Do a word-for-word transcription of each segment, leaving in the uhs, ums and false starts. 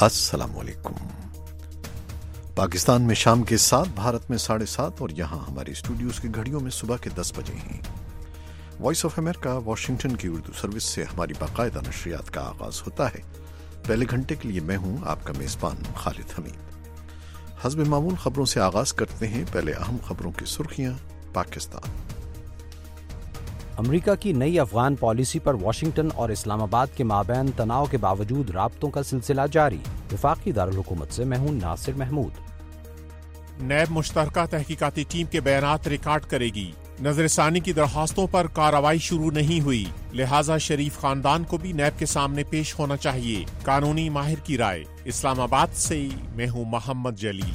السلام علیکم۔ پاکستان میں شام کے سات، بھارت میں ساڑھے سات اور یہاں ہماری اسٹوڈیوز کی گھڑیوں میں صبح کے دس بجے ہیں۔ وائس آف امریکہ واشنگٹن کی اردو سروس سے ہماری باقاعدہ نشریات کا آغاز ہوتا ہے۔ پہلے گھنٹے کے لیے میں ہوں آپ کا میزبان خالد حمید۔ حسب معمول خبروں سے آغاز کرتے ہیں۔ پہلے اہم خبروں کی سرخیاں۔ پاکستان امریکہ کی نئی افغان پالیسی پر واشنگٹن اور اسلام آباد کے مابین تناؤ کے باوجود رابطوں کا سلسلہ جاری۔ وفاقی دارالحکومت سے میں ہوں ناصر محمود۔ نیب مشترکہ تحقیقاتی ٹیم کے بیانات ریکارڈ کرے گی۔ نظر ثانی کی درخواستوں پر کارروائی شروع نہیں ہوئی، لہٰذا شریف خاندان کو بھی نیب کے سامنے پیش ہونا چاہیے، قانونی ماہر کی رائے۔ اسلام آباد سے میں ہوں محمد جلیل۔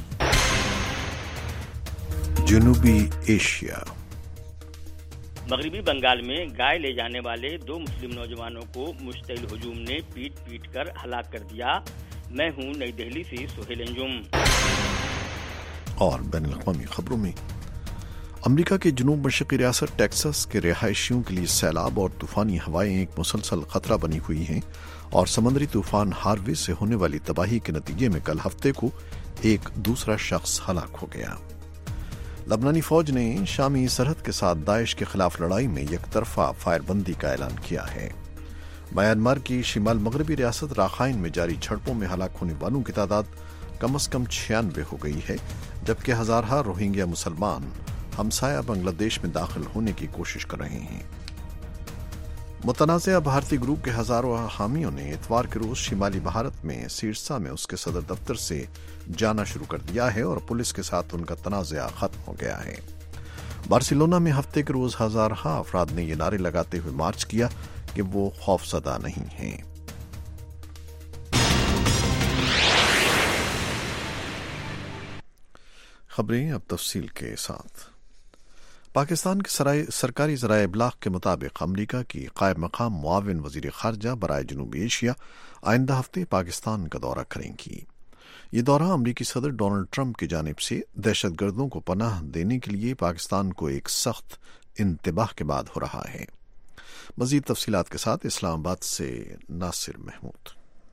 جنوبی ایشیا مغربی بنگال میں گائے لے جانے والے دو مسلم نوجوانوں کو مشتعل ہجوم نے پیٹ پیٹ کر ہلاک کر دیا۔ میں ہوں نئی دہلی سے سہیل انجم۔ اور بین الاقوامی خبروں میں امریکہ کے جنوب مشرقی ریاست ٹیکساس کے رہائشیوں کے لیے سیلاب اور طوفانی ہوائیں ایک مسلسل خطرہ بنی ہوئی ہیں اور سمندری طوفان ہاروے سے ہونے والی تباہی کے نتیجے میں کل ہفتے کو ایک دوسرا شخص ہلاک ہو گیا۔ لبنانی فوج نے شامی سرحد کے ساتھ داعش کے خلاف لڑائی میں یک طرفہ فائر بندی کا اعلان کیا ہے۔ میانمار کی شمال مغربی ریاست راخائن میں جاری جھڑپوں میں ہلاک ہونے والوں کی تعداد کم از کم چھیانوے ہو گئی ہے، جبکہ ہزارہ روہنگیا مسلمان ہمسایہ بنگلہ دیش میں داخل ہونے کی کوشش کر رہے ہیں۔ متنازعہ بھارتی گروپ کے ہزاروں حامیوں نے اتوار کے روز شمالی بھارت میں سیرسا میں اس کے صدر دفتر سے جانا شروع کر دیا ہے اور پولیس کے ساتھ ان کا تنازعہ ختم ہو گیا ہے۔ بارسلونا میں ہفتے کے روز ہزارہ افراد نے یہ نعرے لگاتے ہوئے مارچ کیا کہ وہ خوفزدہ نہیں ہیں۔ خبریں اب تفصیل کے ساتھ۔ پاکستان کے سرکاری ذرائع ابلاغ کے مطابق امریکہ کی قائم مقام معاون وزیر خارجہ برائے جنوبی ایشیا آئندہ ہفتے پاکستان کا دورہ کریں گی۔ یہ دورہ امریکی صدر ڈونلڈ ٹرمپ کی جانب سے دہشت گردوں کو پناہ دینے کے لیے پاکستان کو ایک سخت انتباہ کے بعد ہو رہا ہے۔ مزید تفصیلات کے ساتھ اسلام آباد سے ناصر محمود۔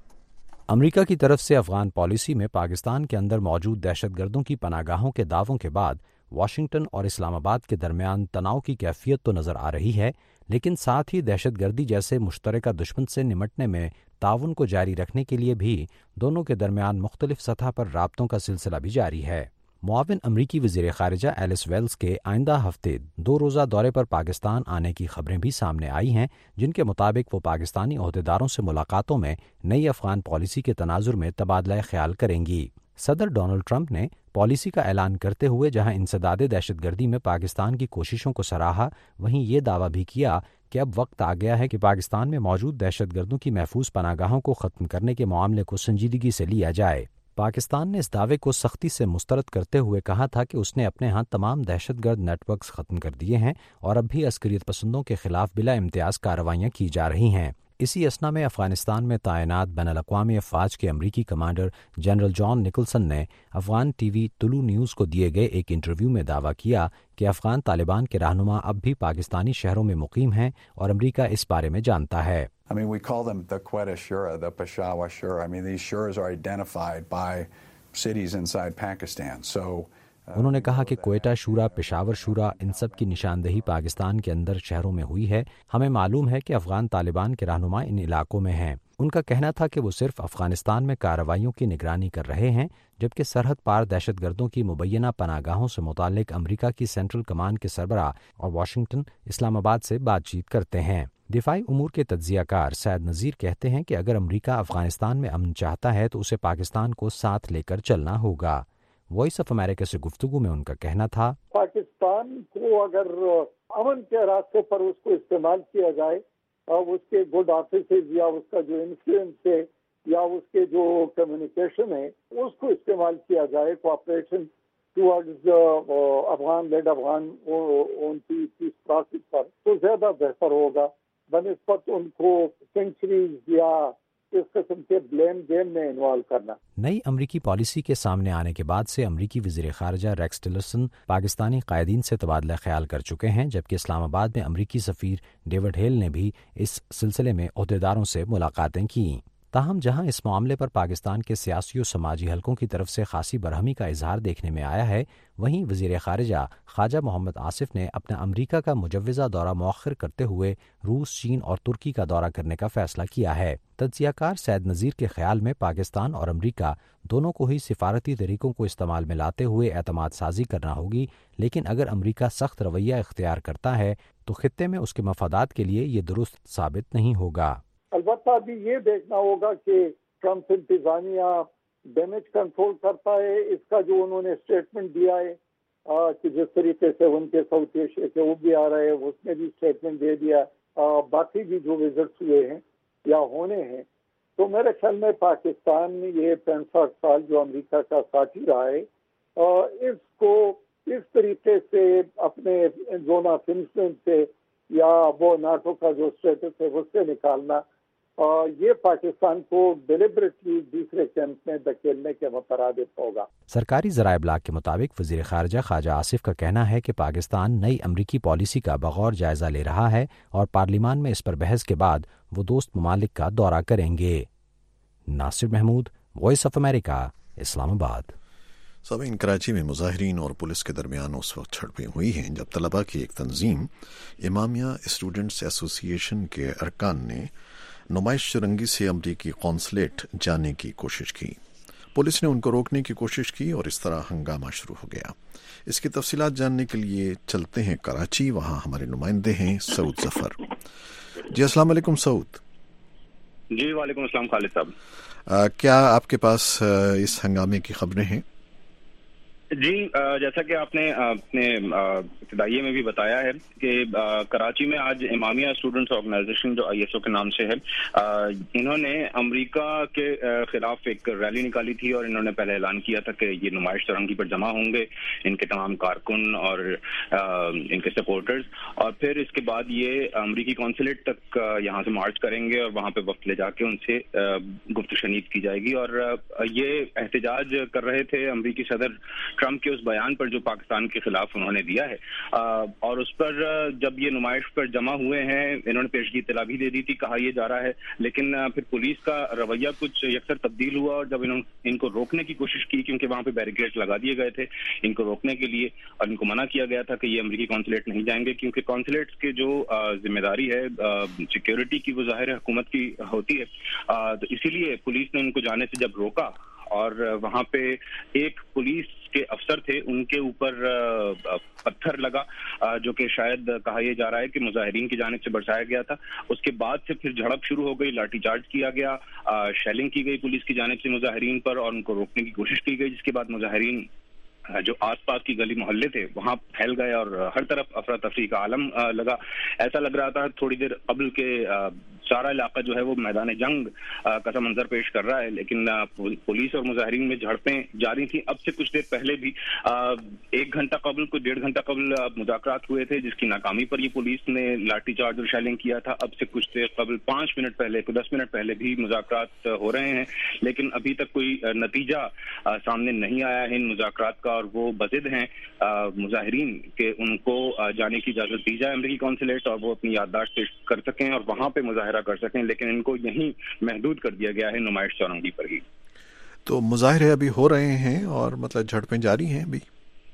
امریکہ کی طرف سے افغان پالیسی میں پاکستان کے اندر موجود دہشت گردوں کی پناہ گاہوں کے دعووں کے بعد واشنگٹن اور اسلام آباد کے درمیان تناؤ کی کیفیت تو نظر آ رہی ہے، لیکن ساتھ ہی دہشت گردی جیسے مشترکہ دشمن سے نمٹنے میں تعاون کو جاری رکھنے کے لیے بھی دونوں کے درمیان مختلف سطح پر رابطوں کا سلسلہ بھی جاری ہے۔ معاون امریکی وزیر خارجہ ایلس ویلز کے آئندہ ہفتے دو روزہ دورے پر پاکستان آنے کی خبریں بھی سامنے آئی ہیں، جن کے مطابق وہ پاکستانی عہدیداروں سے ملاقاتوں میں نئی افغان پالیسی کے تناظر میں تبادلہ خیال کریں گی۔ صدر ڈونلڈ ٹرمپ نے پالیسی کا اعلان کرتے ہوئے جہاں انسداد دہشت گردی میں پاکستان کی کوششوں کو سراہا، وہیں یہ دعویٰ بھی کیا کہ اب وقت آ گیا ہے کہ پاکستان میں موجود دہشت گردوں کی محفوظ پناہ گاہوں کو ختم کرنے کے معاملے کو سنجیدگی سے لیا جائے۔ پاکستان نے اس دعوے کو سختی سے مسترد کرتے ہوئے کہا تھا کہ اس نے اپنے ہاں تمام دہشت گرد نیٹ ورکس ختم کر دیے ہیں اور اب بھی عسکریت پسندوں کے خلاف بلا امتیاز کارروائیاں کی جا رہی ہیں۔ اسی اثنا میں افغانستان میں تعینات بین الاقوامی افواج کے امریکی کمانڈر جنرل جان نکلسن نے افغان ٹی وی طلوع نیوز کو دیے گئے ایک انٹرویو میں دعویٰ کیا کہ افغان طالبان کے رہنما اب بھی پاکستانی شہروں میں مقیم ہیں اور امریکہ اس بارے میں جانتا ہے۔ I mean, we call them the Quetta Shura, the Peshawar Shura. I mean, these shuras are identified by cities inside Pakistan. So انہوں نے کہا کہ کوئٹہ شورا، پشاور شورا، ان سب کی نشاندہی پاکستان کے اندر شہروں میں ہوئی ہے۔ ہمیں معلوم ہے کہ افغان طالبان کے رہنما ان علاقوں میں ہیں۔ ان کا کہنا تھا کہ وہ صرف افغانستان میں کارروائیوں کی نگرانی کر رہے ہیں، جبکہ سرحد پار دہشت گردوں کی مبینہ پناہ گاہوں سے متعلق امریکہ کی سینٹرل کمان کے سربراہ اور واشنگٹن اسلام آباد سے بات چیت کرتے ہیں۔ دفاعی امور کے تجزیہ کار سعد نذیر کہتے ہیں کہ اگر امریکہ افغانستان میں امن چاہتا ہے تو اسے پاکستان کو ساتھ لے کر چلنا ہوگا۔ وائس آف امریکہ سے گفتگو میں ان کا کہنا تھا، پاکستان کو اگر امن کے راستے پر اس کو استعمال کیا جائے اور اس کے گڈ آفیسز یا اس کا جو انفلوئنس ہے یا اس کے جو کمیونیکیشن ہے اس کو استعمال کیا جائے cooperation towards Afghan led Afghan ان کی پیس پروسیس پر، تو زیادہ بہتر ہوگا بنسبت ان کو سینچریز یا اس قسم کے بلیم گیم میں انوالو کرنا۔ نئی امریکی پالیسی کے سامنے آنے کے بعد سے امریکی وزیر خارجہ ریکس ٹلرسن پاکستانی قائدین سے تبادلہ خیال کر چکے ہیں، جبکہ اسلام آباد میں امریکی سفیر ڈیوڈ ہیل نے بھی اس سلسلے میں عہدیداروں سے ملاقاتیں کیں۔ تاہم جہاں اس معاملے پر پاکستان کے سیاسی و سماجی حلقوں کی طرف سے خاصی برہمی کا اظہار دیکھنے میں آیا ہے، وہیں وزیر خارجہ خواجہ محمد آصف نے اپنا امریکہ کا مجوزہ دورہ مؤخر کرتے ہوئے روس، چین اور ترکی کا دورہ کرنے کا فیصلہ کیا ہے۔ تجزیہ کار سید نذیر کے خیال میں پاکستان اور امریکہ دونوں کو ہی سفارتی طریقوں کو استعمال میں لاتے ہوئے اعتماد سازی کرنا ہوگی، لیکن اگر امریکہ سخت رویہ اختیار کرتا ہے تو خطے میں اس کے مفادات کے لیے یہ درست ثابت نہیں ہوگا۔ البتہ ابھی یہ دیکھنا ہوگا کہ ٹرمپ انتظامیہ ڈیمیج کنٹرول کرتا ہے، اس کا جو انہوں نے اسٹیٹمنٹ دیا ہے کہ جس طریقے سے ان کے ساؤتھ ایشیا کے وہ بھی آ رہے ہیں، اس نے بھی اسٹیٹمنٹ دے دیا، باقی بھی جو وزٹس ہوئے ہیں یا ہونے ہیں، تو میرے خیال میں پاکستان یہ پینسٹھ سال جو امریکہ کا ساتھی رہا ہے، اس کو اس طریقے سے اپنے زون آف انفلوئنس سے یا وہ ناٹو کا جو اسٹیٹس ہے اس سے نکالنا، یہ پاکستان کو ڈیلیبریٹلی دوسرے کیمپ میں دھکیلنے کے مترادف ہوگا۔ سرکاری ذرائع ابلاغ کے مطابق وزیر خارجہ خواجہ آصف کا کہنا ہے کہ پاکستان نئی امریکی پالیسی کا بغور جائزہ لے رہا ہے اور پارلیمان میں اس پر بحث کے بعد وہ دوست ممالک کا دورہ کریں گے۔ Nasir Mahmood, Voice of America, Islamabad. سامعین، کراچی میں مظاہرین اور پولیس کے درمیان اس وقت جھڑپیں ہوئی ہیں جب طلباء کی ایک تنظیم امامیہ اسٹوڈنٹس ایسوسی ایشن کے ارکان نے نمائش چرنگی سے امریکی قونصلیٹ جانے کی کوشش کی۔ پولیس نے ان کو روکنے کی کوشش کی اور اس طرح ہنگامہ شروع ہو گیا۔ اس کی تفصیلات جاننے کے لیے چلتے ہیں کراچی، وہاں ہمارے نمائندے ہیں سعود ظفر۔ جی السلام علیکم سعود۔ جی وعلیکم السلام خالد صاحب۔ آ, کیا آپ کے پاس آ, اس ہنگامے کی خبریں ہیں؟ جی جیسا کہ آپ نے اپنے ابتدائیے میں بھی بتایا ہے کہ کراچی میں آج امامیہ اسٹوڈنٹس آرگنائزیشن جو آئی ایس او کے نام سے ہے، انہوں نے امریکہ کے خلاف ایک ریلی نکالی تھی اور انہوں نے پہلے اعلان کیا تھا کہ یہ نمائش چرنگی پر جمع ہوں گے ان کے تمام کارکن اور ان کے سپورٹرز، اور پھر اس کے بعد یہ امریکی قونصلیٹ تک یہاں سے مارچ کریں گے اور وہاں پہ وقت لے جا کے ان سے گفت و شنید کی جائے گی۔ اور یہ احتجاج کر رہے تھے امریکی صدر ٹرمپ کے اس بیان پر جو پاکستان کے خلاف انہوں نے دیا ہے، اور اس پر جب یہ نمائش پر جمع ہوئے ہیں انہوں نے پیشگی اطلاع بھی دے دی تھی، کہا یہ جا رہا ہے، لیکن پھر پولیس کا رویہ کچھ یکسر تبدیل ہوا اور جب انہوں نے ان کو روکنے کی کوشش کی، کیونکہ وہاں پہ بیریکیڈ لگا دیے گئے تھے ان کو روکنے کے لیے، اور ان کو منع کیا گیا تھا کہ یہ امریکی قونصلیٹ نہیں جائیں گے، کیونکہ قونصلیٹس کے جو ذمہ داری ہے سیکیورٹی کی وہ ظاہر حکومت کی ہوتی ہے، تو اسی لیے پولیس نے ان کو جانے سے جب روکا اور وہاں پہ ایک پولیس کے افسر تھے ان کے اوپر پتھر لگا جو کہ شاید کہا یہ جا رہا ہے کہ مظاہرین کی جانب سے برسایا گیا تھا۔ اس کے بعد سے پھر جھڑپ شروع ہو گئی، لاٹھی چارج کیا گیا، شیلنگ کی گئی پولیس کی جانب سے مظاہرین پر اور ان کو روکنے کی کوشش کی گئی، جس کے بعد مظاہرین جو آس پاس کی گلی محلے تھے وہاں پھیل گئے اور ہر طرف افراتفری کا عالم لگا۔ ایسا لگ رہا تھا تھوڑی دیر قبل کے سارا علاقہ جو ہے وہ میدان جنگ کا سا منظر پیش کر رہا ہے، لیکن پولیس اور مظاہرین میں جھڑپیں جاری تھیں۔ اب سے کچھ دیر پہلے بھی ایک گھنٹہ قبل کوئی ڈیڑھ گھنٹہ قبل مذاکرات ہوئے تھے جس کی ناکامی پر یہ پولیس نے لاٹھی چارج اور شیلنگ کیا تھا۔ اب سے کچھ دیر قبل پانچ منٹ پہلے کوئی دس منٹ پہلے بھی مذاکرات ہو رہے ہیں، لیکن ابھی تک کوئی نتیجہ سامنے نہیں آیا ہے ان مذاکرات کا، اور وہ بضد ہیں مظاہرین کہ ان کو جانے کی اجازت دی جائے امریکی قونصلیٹ اور وہ اپنی یادداشت پیش کر سکیں اور وہاں پہ مظاہرہ کر سکیں، لیکن ان کو یہیں محدود کر دیا گیا ہے نمائش چورنگی پر ہی۔ تو مظاہرے ابھی ہو رہے ہیں اور مطلب جھڑپیں جاری ہیں؟ ابھی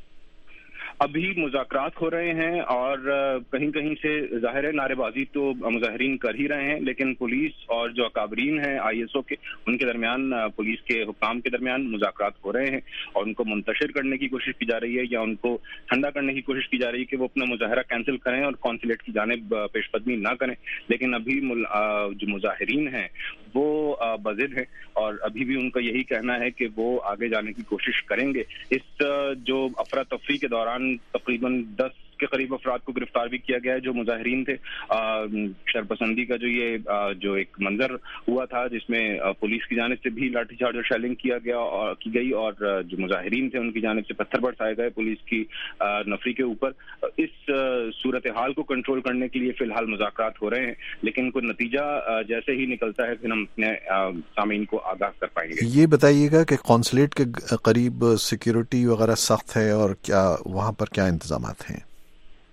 ابھی مذاکرات ہو رہے ہیں اور کہیں کہیں سے ظاہر ہے نعرے بازی تو مظاہرین کر ہی رہے ہیں، لیکن پولیس اور جو اکابرین ہیں آئی ایس او کے ان کے درمیان، پولیس کے حکام کے درمیان مذاکرات ہو رہے ہیں اور ان کو منتشر کرنے کی کوشش کی جا رہی ہے یا ان کو ٹھنڈا کرنے کی کوشش کی جا رہی ہے کہ وہ اپنا مظاہرہ کینسل کریں اور قونصلیٹ کی جانب پیش قدمی نہ کریں، لیکن ابھی جو مظاہرین ہیں وہ بضد ہیں اور ابھی بھی ان کا یہی کہنا ہے کہ وہ آگے جانے کی کوشش کریں گے۔ اس جو افراتفری کے دوران تقریباً دس کے قریب افراد کو گرفتار بھی کیا گیا ہے جو مظاہرین تھے۔ شرپسندی کا جو یہ جو ایک منظر ہوا تھا جس میں پولیس کی جانب سے بھی لاٹھی چارج اور شیلنگ کیا گیا اور کی گئی اور جو مظاہرین تھے ان کی جانب سے پتھر برسائے گئے پولیس کی نفری کے اوپر، اس صورتحال کو کنٹرول کرنے کے لیے فی الحال مذاکرات ہو رہے ہیں، لیکن کوئی نتیجہ جیسے ہی نکلتا ہے پھر ہم اپنے سامعین کو آگاہ کر پائیں گے۔ یہ بتائیے گا کہ قونصلیٹ کے قریب سیکیورٹی وغیرہ سخت ہے اور کیا وہاں پر کیا انتظامات ہیں؟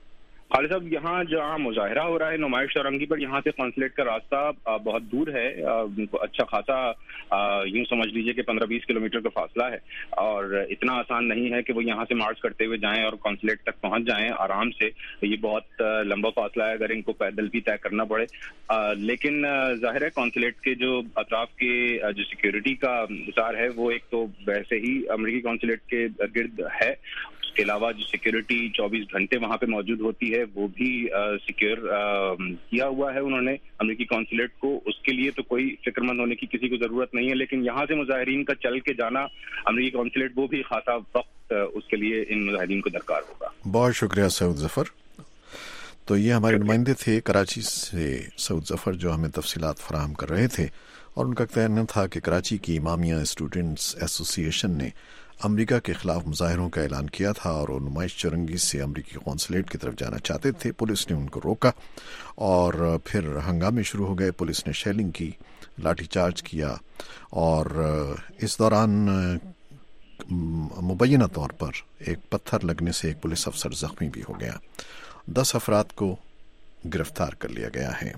خالد صاحب، یہاں جہاں مظاہرہ ہو رہا ہے نمائش چورنگی پر، یہاں سے قونصلیٹ کا راستہ بہت دور ہے، اچھا خاصا یوں سمجھ لیجئے کہ پندرہ بیس کلو میٹر کا فاصلہ ہے، اور اتنا آسان نہیں ہے کہ وہ یہاں سے مارچ کرتے ہوئے جائیں اور قونصلیٹ تک پہنچ جائیں آرام سے. یہ بہت لمبا فاصلہ ہے اگر ان کو پیدل بھی طے کرنا پڑے. لیکن ظاہر ہے قونصلیٹ کے جو اطراف کے جو سیکیورٹی کا اثار ہے وہ ایک تو ویسے ہی امریکی قونصلیٹ کے گرد ہے، اس کے علاوہ جو سیکیورٹی چوبیس گھنٹے وہاں پہ موجود ہوتی ہے وہ بھی سیکیور کیا ہوا ہے انہوں نے امریکی قونصلیٹ کو. اس کے لیے تو کوئی فکر مند ہونے کی کسی کو ضرورت نہیں ہے، لیکن یہاں سے مظاہرین کا چل کے جانا امریکی قونصلیٹ وہ بھی خاصا وقت اس کے لیے ان مظاہرین کو درکار ہوگا. بہت شکریہ سعود ظفر. تو یہ ہمارے نمائندے تھے کراچی سے سعود ظفر جو ہمیں تفصیلات فراہم کر رہے تھے، اور ان کا کہنا تھا کہ کراچی کی امامیہ اسٹوڈنٹس ایسوسی ایشن نے امریکہ کے خلاف مظاہروں کا اعلان کیا تھا اور وہ نمائش چورنگی سے امریکی قونصلیٹ کی طرف جانا چاہتے تھے. پولیس نے ان کو روکا اور پھر ہنگامے شروع ہو گئے. پولیس نے شیلنگ کی، لاٹھی چارج کیا، اور اس دوران مبینہ طور پر ایک پتھر لگنے سے ایک پولیس افسر زخمی بھی ہو گیا. دس افراد کو گرفتار کر لیا گیا ہے.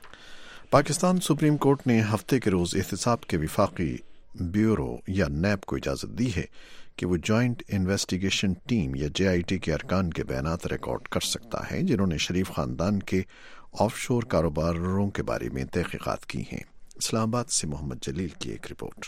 پاکستان سپریم کورٹ نے ہفتے کے روز احتساب کے وفاقی بیورو یا نیب کو اجازت دی ہے کہ وہ جوائنٹ انویسٹیگیشن ٹیم یا جے آئی ٹی کے ارکان کے بیانات ریکارڈ کر سکتا ہے جنہوں نے شریف خاندان کے آف شور کاروباروں کے بارے میں تحقیقات کی ہیں. اسلام آباد سے محمد جلیل کی ایک رپورٹ.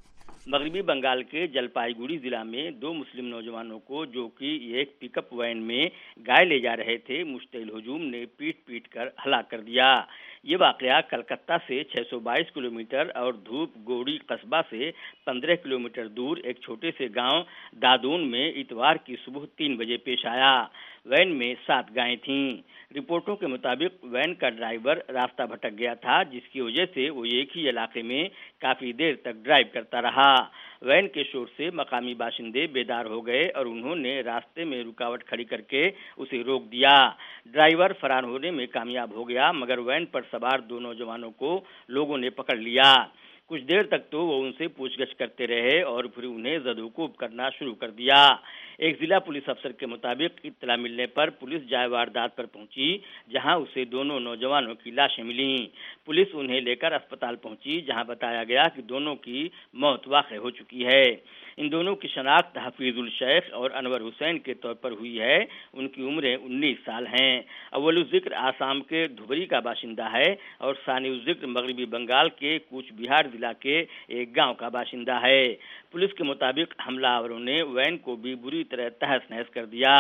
مغربی بنگال کے جلپائی گوڑی ضلع میں دو مسلم نوجوانوں کو جو کہ ایک پک اپ وین میں گائے لے جا رہے تھے مشتعل ہجوم نے پیٹ پیٹ کر ہلاک کر دیا. یہ واقعہ کلکتہ سے چھ سو بائیس کلومیٹر اور دھوپ گوڑی قصبہ سے پندرہ کلومیٹر دور ایک چھوٹے سے گاؤں دادون میں اتوار کی صبح تین بجے پیش آیا. وین میں سات گائیں تھیں. رپورٹوں کے مطابق وین کا ڈرائیور راستہ بھٹک گیا تھا، جس کی وجہ سے وہ ایک ہی علاقے میں کافی دیر تک ڈرائیو کرتا رہا. وین کے شور سے مقامی باشندے بیدار ہو گئے اور انہوں نے راستے میں رکاوٹ کھڑی کر کے اسے روک دیا. ڈرائیور فرار ہونے میں کامیاب ہو گیا، مگر وین پر سوار دو نوجوانوں کو لوگوں نے پکڑ لیا. کچھ دیر تک تو وہ ان سے پوچھ گچھ کرتے رہے اور پھر انہیں زد و کوب کرنا شروع کر دیا. ایک ضلع پولیس افسر کے مطابق اطلاع ملنے پر پولیس جائے واردات پر پہنچی، جہاں اسے دونوں نوجوانوں کی لاشیں ملیں. پولیس انہیں لے کر اسپتال پہنچی، جہاں بتایا گیا کہ دونوں کی موت واقع ہو چکی ہے. ان دونوں کی شناخت حفیظ الشیخ اور انور حسین کے طور پر ہوئی ہے. ان کی عمریں انیس سال ہیں. اول الذکر آسام کے دھبری کا باشندہ ہے اور ثانی الذکر مغربی بنگال کے کوچ بہار ضلع کے ایک گاؤں کا باشندہ ہے. پولیس کے مطابق حملہ آوروں نے وین کو بھی بری طرح تہس نہس کر دیا.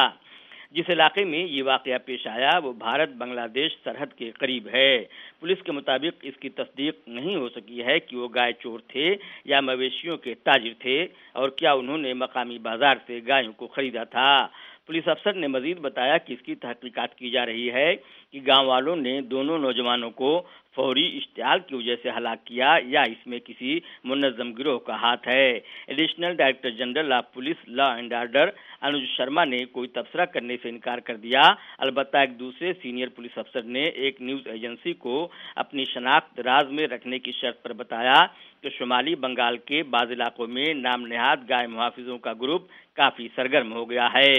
جس علاقے میں یہ واقعہ پیش آیا وہ بھارت بنگلہ دیش سرحد کے قریب ہے. پولیس کے مطابق اس کی تصدیق نہیں ہو سکی ہے کہ وہ گائے چور تھے یا مویشیوں کے تاجر تھے اور کیا انہوں نے مقامی بازار سے گایوں کو خریدا تھا. پولیس افسر نے مزید بتایا کہ اس کی تحقیقات کی جا رہی ہے کہ گاؤں والوں نے دونوں نوجوانوں کو فوری اشتعال کی وجہ سے ہلاک کیا یا اس میں کسی منظم گروہ کا ہاتھ ہے. Additional director general of police law and order Anuj Sharma نے کوئی تبصرہ کرنے سے انکار کر دیا. البتہ ایک دوسرے سینئر پولیس افسر نے ایک نیوز ایجنسی کو اپنی شناخت راز میں رکھنے کی شرط پر بتایا کہ شمالی بنگال کے بعض علاقوں میں نام نہاد گائے محافظوں کا گروپ کافی سرگرم ہو گیا ہے.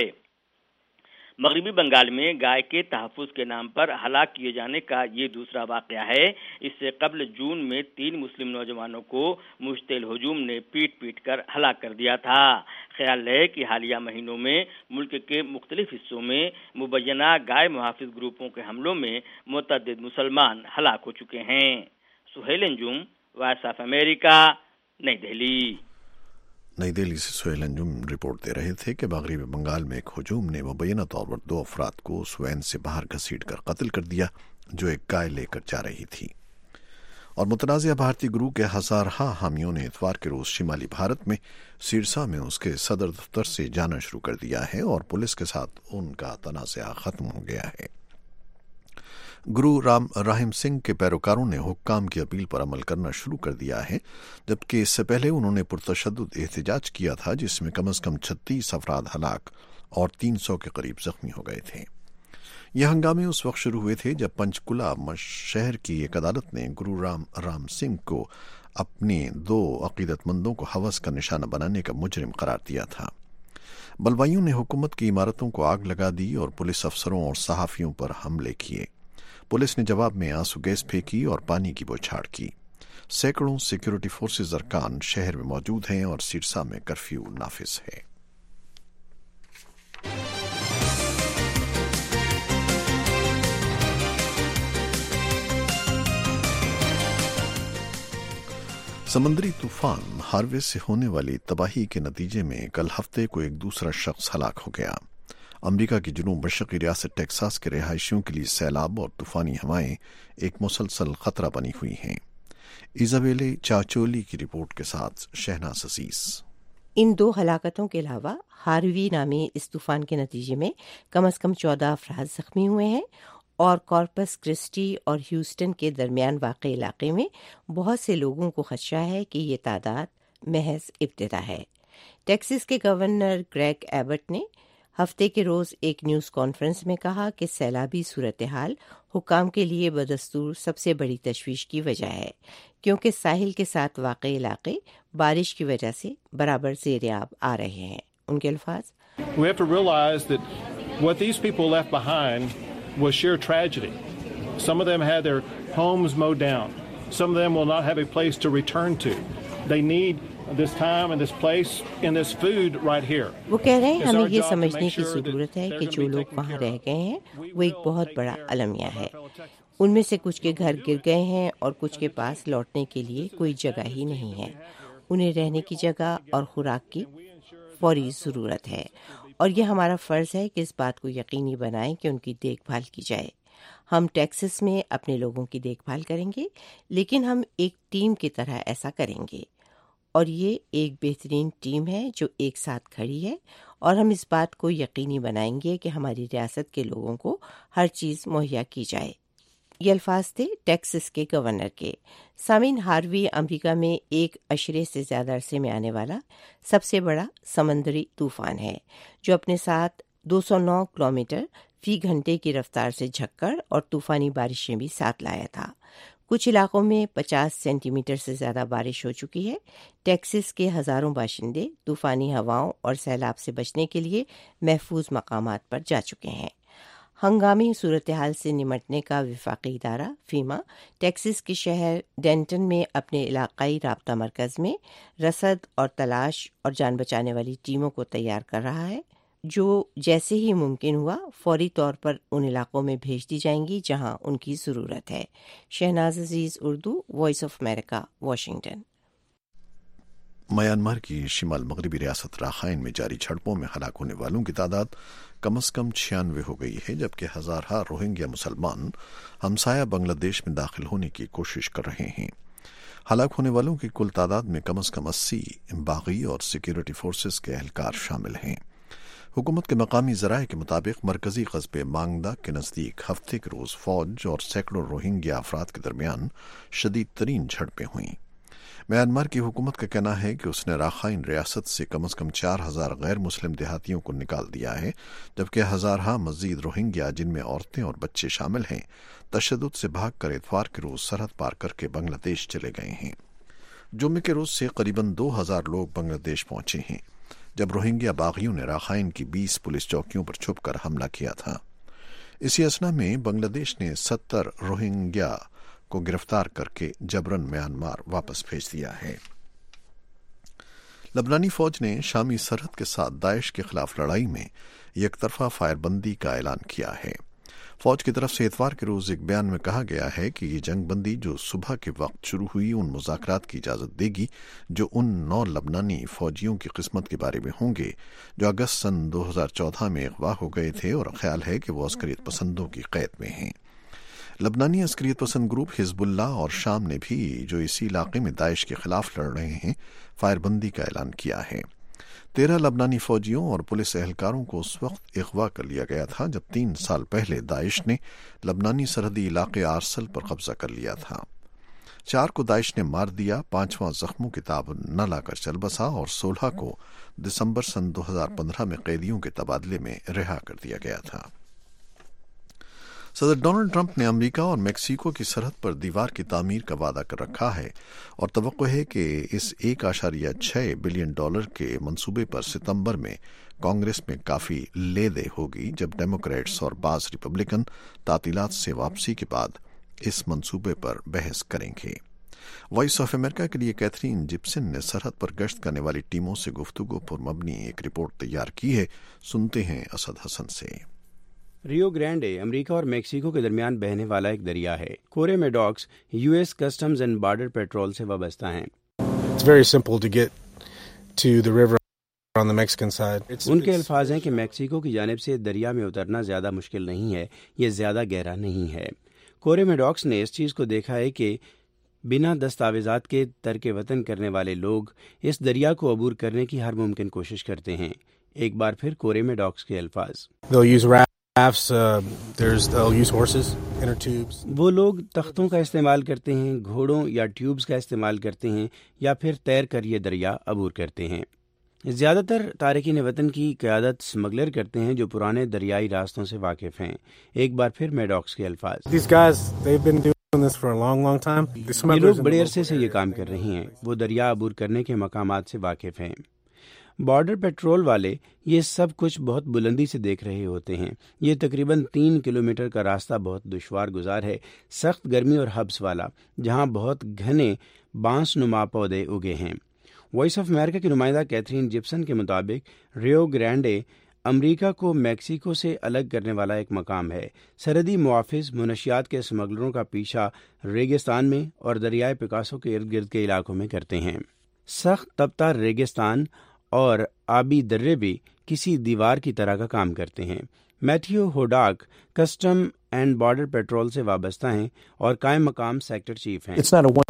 مغربی بنگال میں گائے کے تحفظ کے نام پر ہلاک کیے جانے کا یہ دوسرا واقعہ ہے. اس سے قبل جون میں تین مسلم نوجوانوں کو مشتعل ہجوم نے پیٹ پیٹ کر ہلاک کر دیا تھا. خیال ہے کہ حالیہ مہینوں میں ملک کے مختلف حصوں میں مبینہ گائے محافظ گروپوں کے حملوں میں متعدد مسلمان ہلاک ہو چکے ہیں. Sohail Anjum, Voice of America, نئی دہلی. نئی دہلی سے سہیل انجم رپورٹ دے رہے تھے کہ مغربی بنگال میں ایک ہجوم نے مبینہ طور پر دو افراد کو اس وین سے باہر گھسیٹ کر قتل کر دیا جو ایک گائے لے کر جا رہی تھی. اور متنازعہ بھارتی گروہ کے ہزارہ حامیوں نے اتوار کے روز شمالی بھارت میں سرسا میں اس کے صدر دفتر سے جانا شروع کر دیا ہے اور پولیس کے ساتھ ان کا تنازعہ ختم ہو گیا ہے. گرو رام رحیم سنگھ کے پیروکاروں نے حکام کی اپیل پر عمل کرنا شروع کر دیا ہے، جبکہ اس سے پہلے انہوں نے پرتشدد احتجاج کیا تھا جس میں کم از کم چھتیس افراد ہلاک اور تین سو کے قریب زخمی ہو گئے تھے. یہ ہنگامے اس وقت شروع ہوئے تھے جب پنچکولہ شہر کی ایک عدالت نے گرو رام رام سنگھ کو اپنے دو عقیدت مندوں کو ہوس کا نشانہ بنانے کا مجرم قرار دیا تھا. بلوائیوں نے حکومت کی عمارتوں کو آگ لگا دی اور پولیس افسروں اور صحافیوں پر حملے کیے۔ پولیس نے جواب میں آنسو گیس پھینکی اور پانی کی بوچھاڑ کی۔ سینکڑوں سیکیورٹی فورسز ارکان شہر میں موجود ہیں اور سرسا میں کرفیو نافذ ہے۔ سمندری طوفان ہاروے سے ہونے والی تباہی کے نتیجے میں کل ہفتے کو ایک دوسرا شخص ہلاک ہو گیا۔ امریکہ کی جنوب مشرقی ریاست ٹیکساس کے رہائشیوں کے لیے سیلاب اور طوفانی ہوائیں ایک مسلسل خطرہ بنی ہوئی ہیں۔ ایزابیلے چاچولی کی رپورٹ کے ساتھ شہناز عزیز۔ ان دو ہلاکتوں کے علاوہ ہاروی نامی اس طوفان کے نتیجے میں کم از کم چودہ افراد زخمی ہوئے ہیں اور کارپس کرسٹی اور ہیوسٹن کے درمیان واقع علاقے میں بہت سے لوگوں کو خدشہ ہے کہ یہ تعداد محض ابتدا ہے۔ ٹیکساس کے گورنر گریگ ایبٹ نے ہفتے کے روز ایک نیوز کانفرنس میں کہا کہ سیلابی صورتحال حکام کے لیے بدستور سب سے بڑی تشویش کی وجہ ہے، کیونکہ ساحل کے ساتھ واقع علاقے بارش کی وجہ سے برابر زیر آب آ رہے ہیں۔ ان کے الفاظ، We have to realize that what these people left behind was sheer tragedy. Some of them had their homes mowed down. Some of them will not have a place to return to. They need this time and this place and this food right here. وہ کہہ رہے ہیں ہمیں یہ سمجھنے کی ضرورت ہے کہ جو لوگ وہاں رہ گئے ہیں وہ ایک بہت بڑا المیہ ہے۔ ان میں سے کچھ کے گھر گر گئے ہیں اور کچھ کے پاس لوٹنے کے لیے کوئی جگہ ہی نہیں ہے۔ انہیں رہنے کی جگہ اور خوراک کی فوری ضرورت ہے، اور یہ ہمارا فرض ہے کہ اس بات کو یقینی بنائیں کہ ان کی دیکھ بھال کی جائے۔ ہم ٹیکساس میں اپنے لوگوں کی دیکھ بھال کریں گے، لیکن ہم ایک ٹیم کی طرح ایسا کریں گے، اور یہ ایک بہترین ٹیم ہے جو ایک ساتھ کھڑی ہے، اور ہم اس بات کو یقینی بنائیں گے کہ ہماری ریاست کے لوگوں کو ہر چیز مہیا کی جائے۔ یہ الفاظ تھے ٹیکساس کے گورنر کے۔ سامعین، ہاروی امریکہ میں ایک عشرے سے زیادہ عرصے میں آنے والا سب سے بڑا سمندری طوفان ہے، جو اپنے ساتھ دو سو نو کلومیٹر فی گھنٹے کی رفتار سے جھکڑ اور طوفانی بارشیں بھی ساتھ لایا تھا۔ کچھ علاقوں میں پچاس سینٹی میٹر سے زیادہ بارش ہو چکی ہے۔ ٹیکساس کے ہزاروں باشندے طوفانی ہواؤں اور سیلاب سے بچنے کے لیے محفوظ مقامات پر جا چکے ہیں۔ ہنگامی صورتحال سے نمٹنے کا وفاقی ادارہ فیما ٹیکساس کے شہر ڈینٹن میں اپنے علاقائی رابطہ مرکز میں رصد اور تلاش اور جان بچانے والی ٹیموں کو تیار کر رہا ہے، جو جیسے ہی ممکن ہوا فوری طور پر ان علاقوں میں بھیج دی جائیں گی جہاں ان کی ضرورت ہے۔ Shahnaz Aziz, Urdu, Voice of America, Washington. Myanmar کی شمال مغربی ریاست راخائن میں جاری جھڑپوں میں ہلاک ہونے والوں کی تعداد کم از کم چھیانوے ہو گئی ہے، جبکہ ہزارہ روہنگیا مسلمان ہمسایہ بنگلہ دیش میں داخل ہونے کی کوشش کر رہے ہیں۔ ہلاک ہونے والوں کی کل تعداد میں کم از کم اسی باغی اور سیکیورٹی فورسز کے اہلکار شامل ہیں۔ حکومت کے مقامی ذرائع کے مطابق مرکزی قصبے مانگدا کے نزدیک ہفتے کے روز فوج اور سینکڑوں روہنگیا افراد کے درمیان شدید ترین جھڑپیں ہوئیں۔ میانمار کی حکومت کا کہنا ہے کہ اس نے راخائن ریاست سے کم از کم چار ہزار غیر مسلم دیہاتیوں کو نکال دیا ہے، جبکہ ہزارہ مزید روہنگیا، جن میں عورتیں اور بچے شامل ہیں، تشدد سے بھاگ کر اتوار کے روز سرحد پار کر کے بنگلہ دیش چلے گئے ہیں۔ جمعے کے روز سے قریباً دو ہزار لوگ بنگلہ دیش پہنچے ہیں، جب روہنگیا باغیوں نے راخائن کی بیس پولیس چوکیوں پر چھپ کر حملہ کیا تھا۔ اسی اثنا میں بنگلہ دیش نے ستر روہنگیا کو گرفتار کر کے جبرن میانمار واپس بھیج دیا ہے۔ لبنانی فوج نے شامی سرحد کے ساتھ داعش کے خلاف لڑائی میں یک طرفہ فائر بندی کا اعلان کیا ہے۔ فوج کی طرف سے اتوار کے روز ایک بیان میں کہا گیا ہے کہ یہ جنگ بندی جو صبح کے وقت شروع ہوئی ان مذاکرات کی اجازت دے گی جو ان نو لبنانی فوجیوں کی قسمت کے بارے میں ہوں گے جو اگست سن دو ہزار چودہ میں اغوا ہو گئے تھے اور خیال ہے کہ وہ عسکریت پسندوں کی قید میں ہیں۔ لبنانی عسکریت پسند گروپ حزب اللہ اور شام نے بھی، جو اسی علاقے میں داعش کے خلاف لڑ رہے ہیں، فائر بندی کا اعلان کیا ہے۔ تیرہ لبنانی فوجیوں اور پولیس اہلکاروں کو اس وقت اغوا کر لیا گیا تھا جب تین سال پہلے داعش نے لبنانی سرحدی علاقے آرسل پر قبضہ کر لیا تھا۔ چار کو داعش نے مار دیا، پانچواں زخموں کی تاب نہ لا کر چل بسا اور سولہ کو دسمبر سن دو ہزار پندرہ میں قیدیوں کے تبادلے میں رہا کر دیا گیا تھا۔ صدر ڈونلڈ ٹرمپ نے امریکہ اور میکسیکو کی سرحد پر دیوار کی تعمیر کا وعدہ کر رکھا ہے اور توقع ہے کہ اس ایک اشاریہ چھ بلین ڈالر کے منصوبے پر ستمبر میں کانگریس میں کافی لے دے ہوگی، جب ڈیموکریٹس اور بعض ریپبلکن تعطیلات سے واپسی کے بعد اس منصوبے پر بحث کریں گے۔ وائس آف امریکہ کے لیے کیتھرین جپسن نے سرحد پر گشت کرنے والی ٹیموں سے گفتگو پر مبنی ایک رپورٹ تیار کی ہے۔ سنتے ہیں اسد حسن سے۔ ریو گرینڈے امریکہ اور میکسیکو کے درمیان بہنے والا ایک دریا ہے۔ Corey Maddox U S customs and border patrol سے وابستہ ہیں۔ ان کے الفاظ ہیں کہ میکسیکو کی جانب سے دریا میں اترنا زیادہ مشکل نہیں ہے، یہ زیادہ گہرا نہیں ہے۔ کورے میڈوکس نے اس چیز کو دیکھا ہے کہ بنا دستاویزات کے ترک وطن کرنے والے لوگ اس دریا کو عبور کرنے کی ہر ممکن کوشش کرتے ہیں۔ ایک بار پھر کورے میڈوکس کے الفاظ، وہ لوگ تختوں کا استعمال کرتے ہیں، گھوڑوں یا ٹیوبز کا استعمال کرتے ہیں، یا پھر تیر کر یہ دریا عبور کرتے ہیں۔ زیادہ تر تارکین وطن کی قیادت اسمگلر کرتے ہیں جو پرانے دریائی راستوں سے واقف ہیں۔ ایک بار پھر میڈوکس کے الفاظ، یہ لوگ بڑے عرصے سے یہ کام کر رہے ہیں، وہ دریا عبور کرنے کے مقامات سے واقف ہیں۔ بارڈر پیٹرول والے یہ سب کچھ بہت بلندی سے دیکھ رہے ہوتے ہیں۔ یہ تقریباً تین کلومیٹر کا راستہ بہت دشوار گزار ہے، سخت گرمی اور حبس والا، جہاں بہت گھنے بانس نما پودے اگے ہیں۔ وائس آف امریکہ کی نمائندہ کیتھرین جپسن کے مطابق ریو گرینڈے امریکہ کو میکسیکو سے الگ کرنے والا ایک مقام ہے۔ سرحدی محافظ منشیات کے اسمگلروں کا پیچھا ریگستان میں اور دریائے پکاسو کے ارد گرد کے علاقوں میں کرتے ہیں۔ سخت تپتا ریگستان اور آبی درے بھی کسی دیوار کی طرح کا کام کرتے ہیں۔ Matthew Hodak custom and border patrol سے وابستہ ہیں اور قائم مقام سیکٹر چیف ہیں۔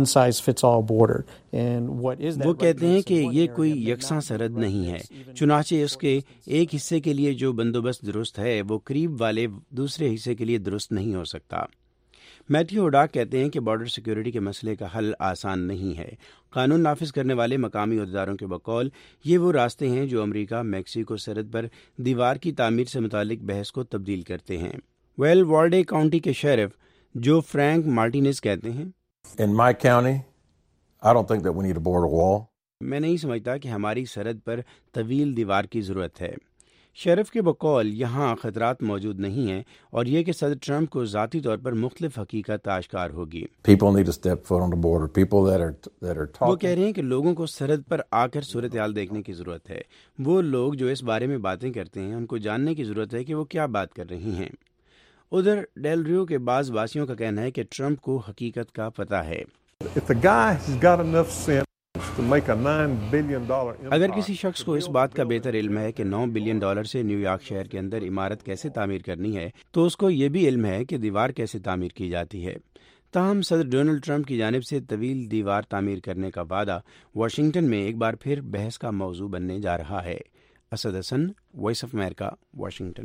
وہ کہتے ہیں کہ یہ کوئی یکساں سرحد نہیں ہے، چنانچہ اس کے ایک حصے کے لیے جو بندوبست درست ہے وہ قریب والے دوسرے حصے کے لیے درست نہیں ہو سکتا۔ میتھیو ہوڈاک کہتے ہیں کہ بارڈر سیکیورٹی کے مسئلے کا حل آسان نہیں ہے۔ قانون نافذ کرنے والے مقامی عہدیداروں کے بقول یہ وہ راستے ہیں جو امریکہ میکسیکو سرحد پر دیوار کی تعمیر سے متعلق بحث کو تبدیل کرتے ہیں۔ ویل والڈے کاؤنٹی کے شیرف جو فرینک مارٹینز کہتے ہیں، In my county, I don't think that we need a border wall. میں نہیں سمجھتا کہ ہماری سرحد پر طویل دیوار کی ضرورت ہے۔ شیرف کے بقول یہاں خطرات موجود نہیں ہیں اور یہ کہ صدر ٹرمپ کو ذاتی طور پر مختلف حقیقت آشکار ہوگی۔ People need to step foot on the border. People that are that are talking. وہ کہہ رہے ہیں کہ لوگوں کو سرحد پر آ کر صورتحال دیکھنے کی ضرورت ہے۔ وہ لوگ جو اس بارے میں باتیں کرتے ہیں ان کو جاننے کی ضرورت ہے کہ وہ کیا بات کر رہی ہیں۔ ادھر ڈیل ریو کے بعض واسیوں کا کہنا ہے کہ ٹرمپ کو حقیقت کا پتہ ہے۔ If the guy has got enough sense to make a nine billion dollar empire. اگر کسی شخص کو اس بات کا بہتر علم ہے کہ نو بلین ڈالر سے نیو یارک شہر کے اندر عمارت کیسے تعمیر کرنی ہے، تو اس کو یہ بھی علم ہے کہ دیوار کیسے تعمیر کی جاتی ہے۔ تاہم صدر ڈونلڈ ٹرمپ کی جانب سے طویل دیوار تعمیر کرنے کا وعدہ واشنگٹن میں ایک بار پھر بحث کا موضوع بننے جا رہا ہے۔ Asad Hasan, Voice of America, Washington.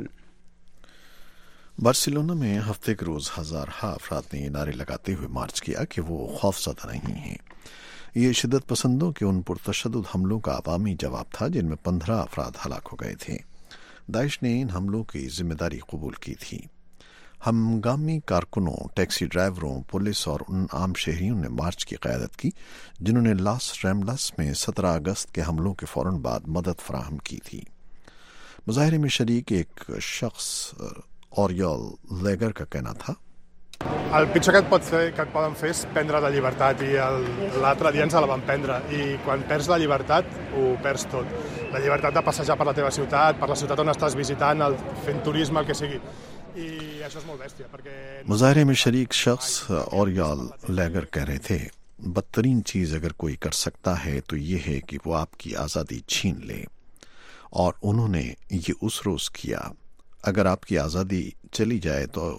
Barcelona میں ہفتے کے روز ہزارہ افراد نے یہ نعرے لگاتے ہوئے مارچ کیا کہ وہ خوفزدہ نہیں ہیں۔ یہ شدت پسندوں کے ان پرتشدد حملوں کا عوامی جواب تھا جن میں پندرہ افراد ہلاک ہو گئے تھے۔ داعش نے ان حملوں کی ذمہ داری قبول کی تھی۔ ہمگامی کارکنوں، ٹیکسی ڈرائیوروں، پولیس اور ان عام شہریوں نے مارچ کی قیادت کی جنہوں نے لاس ریملس میں سترہ اگست کے حملوں کے فوراً بعد مدد فراہم کی تھی۔ مظاہرے میں شریک ایک شخص اوریول لیگر کا کہنا تھا، El pitjor que et, pot fer, que et poden fer és prendre la llibertat, i el, l'altre dia ens la van prendre, i quan perds la llibertat ho perds tot. La llibertat de passejar per la teva ciutat, per la ciutat on estàs visitant, el, fent turisme, el que sigui. I això és molt bèstia, perquè... مظاہرے میں شریک شخص اوریول lager کہہ رہے تھے، بدترین چیز اگر کوئی کر سکتا ہے تو یہ ہے کہ وہ آپ کی آزادی چھین لے، اور انہوں نے یہ اس روز کیا۔ اگر آپ کی آزادی چلی جائے تو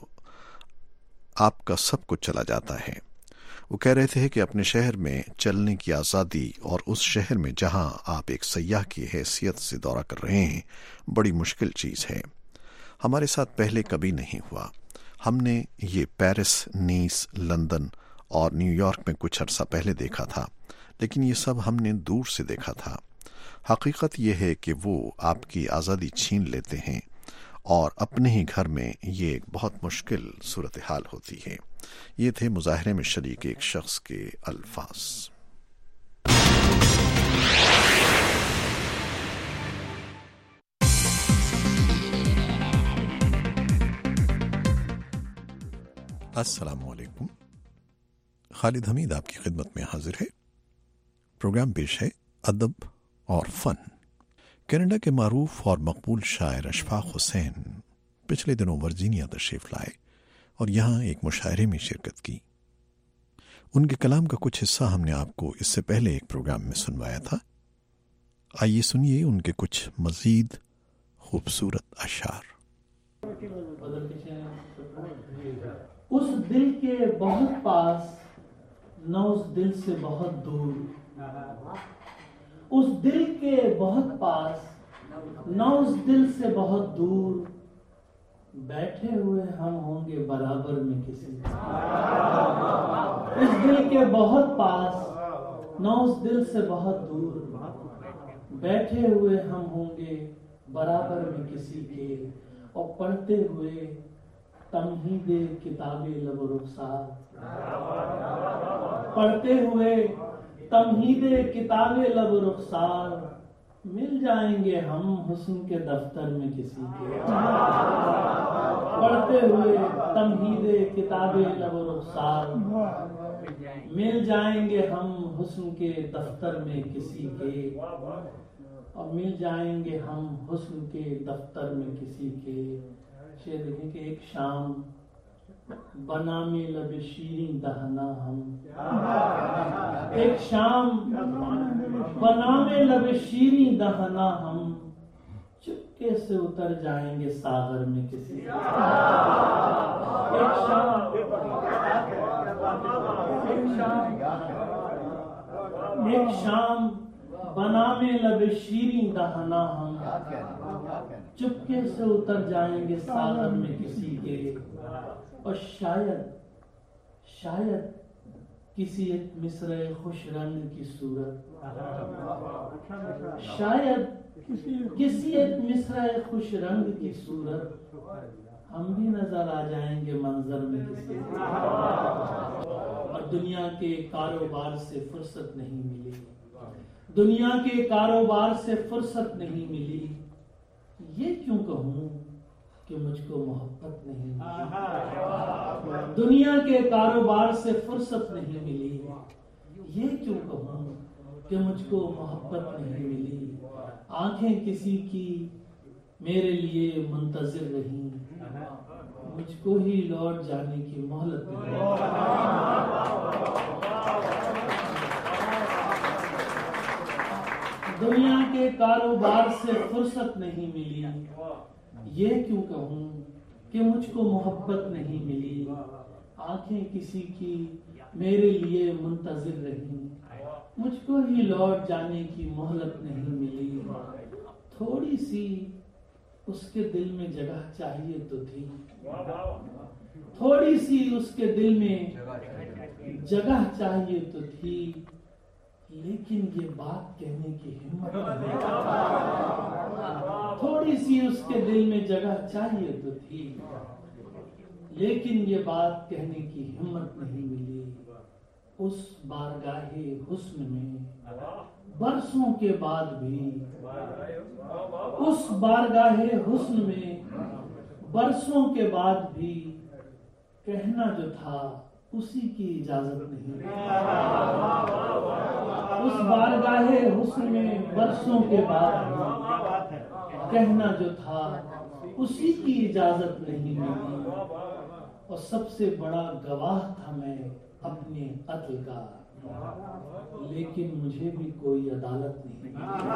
آپ کا سب کچھ چلا جاتا ہے۔ وہ کہہ رہے تھے کہ اپنے شہر میں چلنے کی آزادی اور اس شہر میں جہاں آپ ایک سیاح کی حیثیت سے دورہ کر رہے ہیں بڑی مشکل چیز ہے۔ ہمارے ساتھ پہلے کبھی نہیں ہوا۔ ہم نے یہ پیرس، نیس، لندن اور نیو یارک میں کچھ عرصہ پہلے دیکھا تھا، لیکن یہ سب ہم نے دور سے دیکھا تھا۔ حقیقت یہ ہے کہ وہ آپ کی آزادی چھین لیتے ہیں اور اپنے ہی گھر میں یہ ایک بہت مشکل صورتحال ہوتی ہے۔ یہ تھے مظاہرے میں شریک ایک شخص کے الفاظ۔ السلام علیکم، خالد حمید آپ کی خدمت میں حاضر ہے۔ پروگرام پیش ہے ادب اور فن۔ کینیڈا کے معروف اور مقبول شاعر اشفاق حسین پچھلے دنوں ورجینیا تشریف لائے اور یہاں ایک مشاعرے میں شرکت کی۔ ان کے کلام کا کچھ حصہ ہم نے آپ کو اس سے پہلے ایک پروگرام میں سنوایا تھا۔ آئیے سنیے ان کے کچھ مزید خوبصورت اشعار۔ اس دل کے بہت پاس نہ اس دل سے بہت دور، اس دل کے بہت پاس نہ اس دل سے بہت دور، بیٹھے ہوئے ہم ہوں گے برابر میں کسی۔ اس دل کے بہت پاس نہ اس دل سے بہت دور، بیٹھے ہوئے ہم ہوں گے برابر میں کسی کے، اور پڑھتے ہوئے تمہید کتاب لب و رخسار، پڑھتے ہوئے تمہید کتاب لب و رخسار، مل جائیں گے ہم حسن کے دفتر میں کسی کے۔ پڑھتے ہوئے تمہید کتاب لب و رخسار، مل جائیں گے ہم حسن کے دفتر میں کسی کے، اور مل جائیں گے ہم حسن کے دفتر میں کسی کے۔ شعر دیکھیں کہ ایک شام بنام لب شیریں دہنا ہم، ایک شام بنام لب شیریں دہنا ہم، چپکے سے اتر جائیں گے ساغر میں کسی۔ ایک شام ایک شام بنام لب شیریں دہنا ہم، چپکے سے اتر جائیں گے ساغر میں کسی کے، اور شاید شاید کسی ایک مصرع خوش رنگ کی صورت، شاید کسی ایک مصرع خوش رنگ کی صورت، ہم بھی نظر آ جائیں گے منظر میں کسی کے، اور دنیا کے کاروبار سے فرصت نہیں ملی، دنیا کے کاروبار سے فرصت نہیں ملی، یہ کیوں کہوں کہ مجھ کو محبت نہیں ملی، دنیا کے کاروبار سے فرصت نہیں ملی، یہ کیوں کہوں کہ مجھ کو محبت نہیں ملی، آنکھیں کسی کی میرے لیے منتظر رہیں، مجھ کو ہی لوٹ جانے کی مہلت ملی۔ دنیا کے کاروبار سے فرصت نہیں ملی، یہ کیوں کہوں کہ مجھ کو محبت نہیں ملی، آنکھیں کسی کی میرے لیے منتظر رہیں، مجھ کو ہی لوٹ جانے کی مہلت نہیں ملی، تھوڑی سی اس کے دل میں جگہ چاہیے تو تھی، تھوڑی سی اس کے دل میں جگہ چاہیے تو تھی، لیکن یہ بات کہنے کی ہمت نہیں، تھوڑی سی اس کے دل میں جگہ چاہیے تو تھی، لیکن یہ بات کہنے کی ہمت نہیں ملی، اس بارگاہ حسن میں برسوں کے بعد بھی، اس بارگاہ حسن میں برسوں کے بعد بھی، کہنا جو تھا اسی کی اجازت نہیں، اس بارگاہ حسن میں برسوں کے بعد کہنا جو تھا اسی کی اجازت نہیں ملی، اور سب سے بڑا گواہ تھا میں اپنے قتل کا، لیکن مجھے بھی کوئی عدالت نہیں ملی،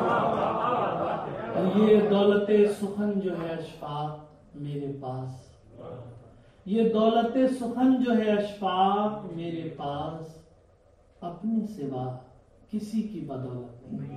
اور یہ دولت سخن جو ہے اشفاق میرے پاس، یہ دولت سخن جو ہے اشفاق میرے پاس، اپنے سوا کسی کی بدولت نہیں۔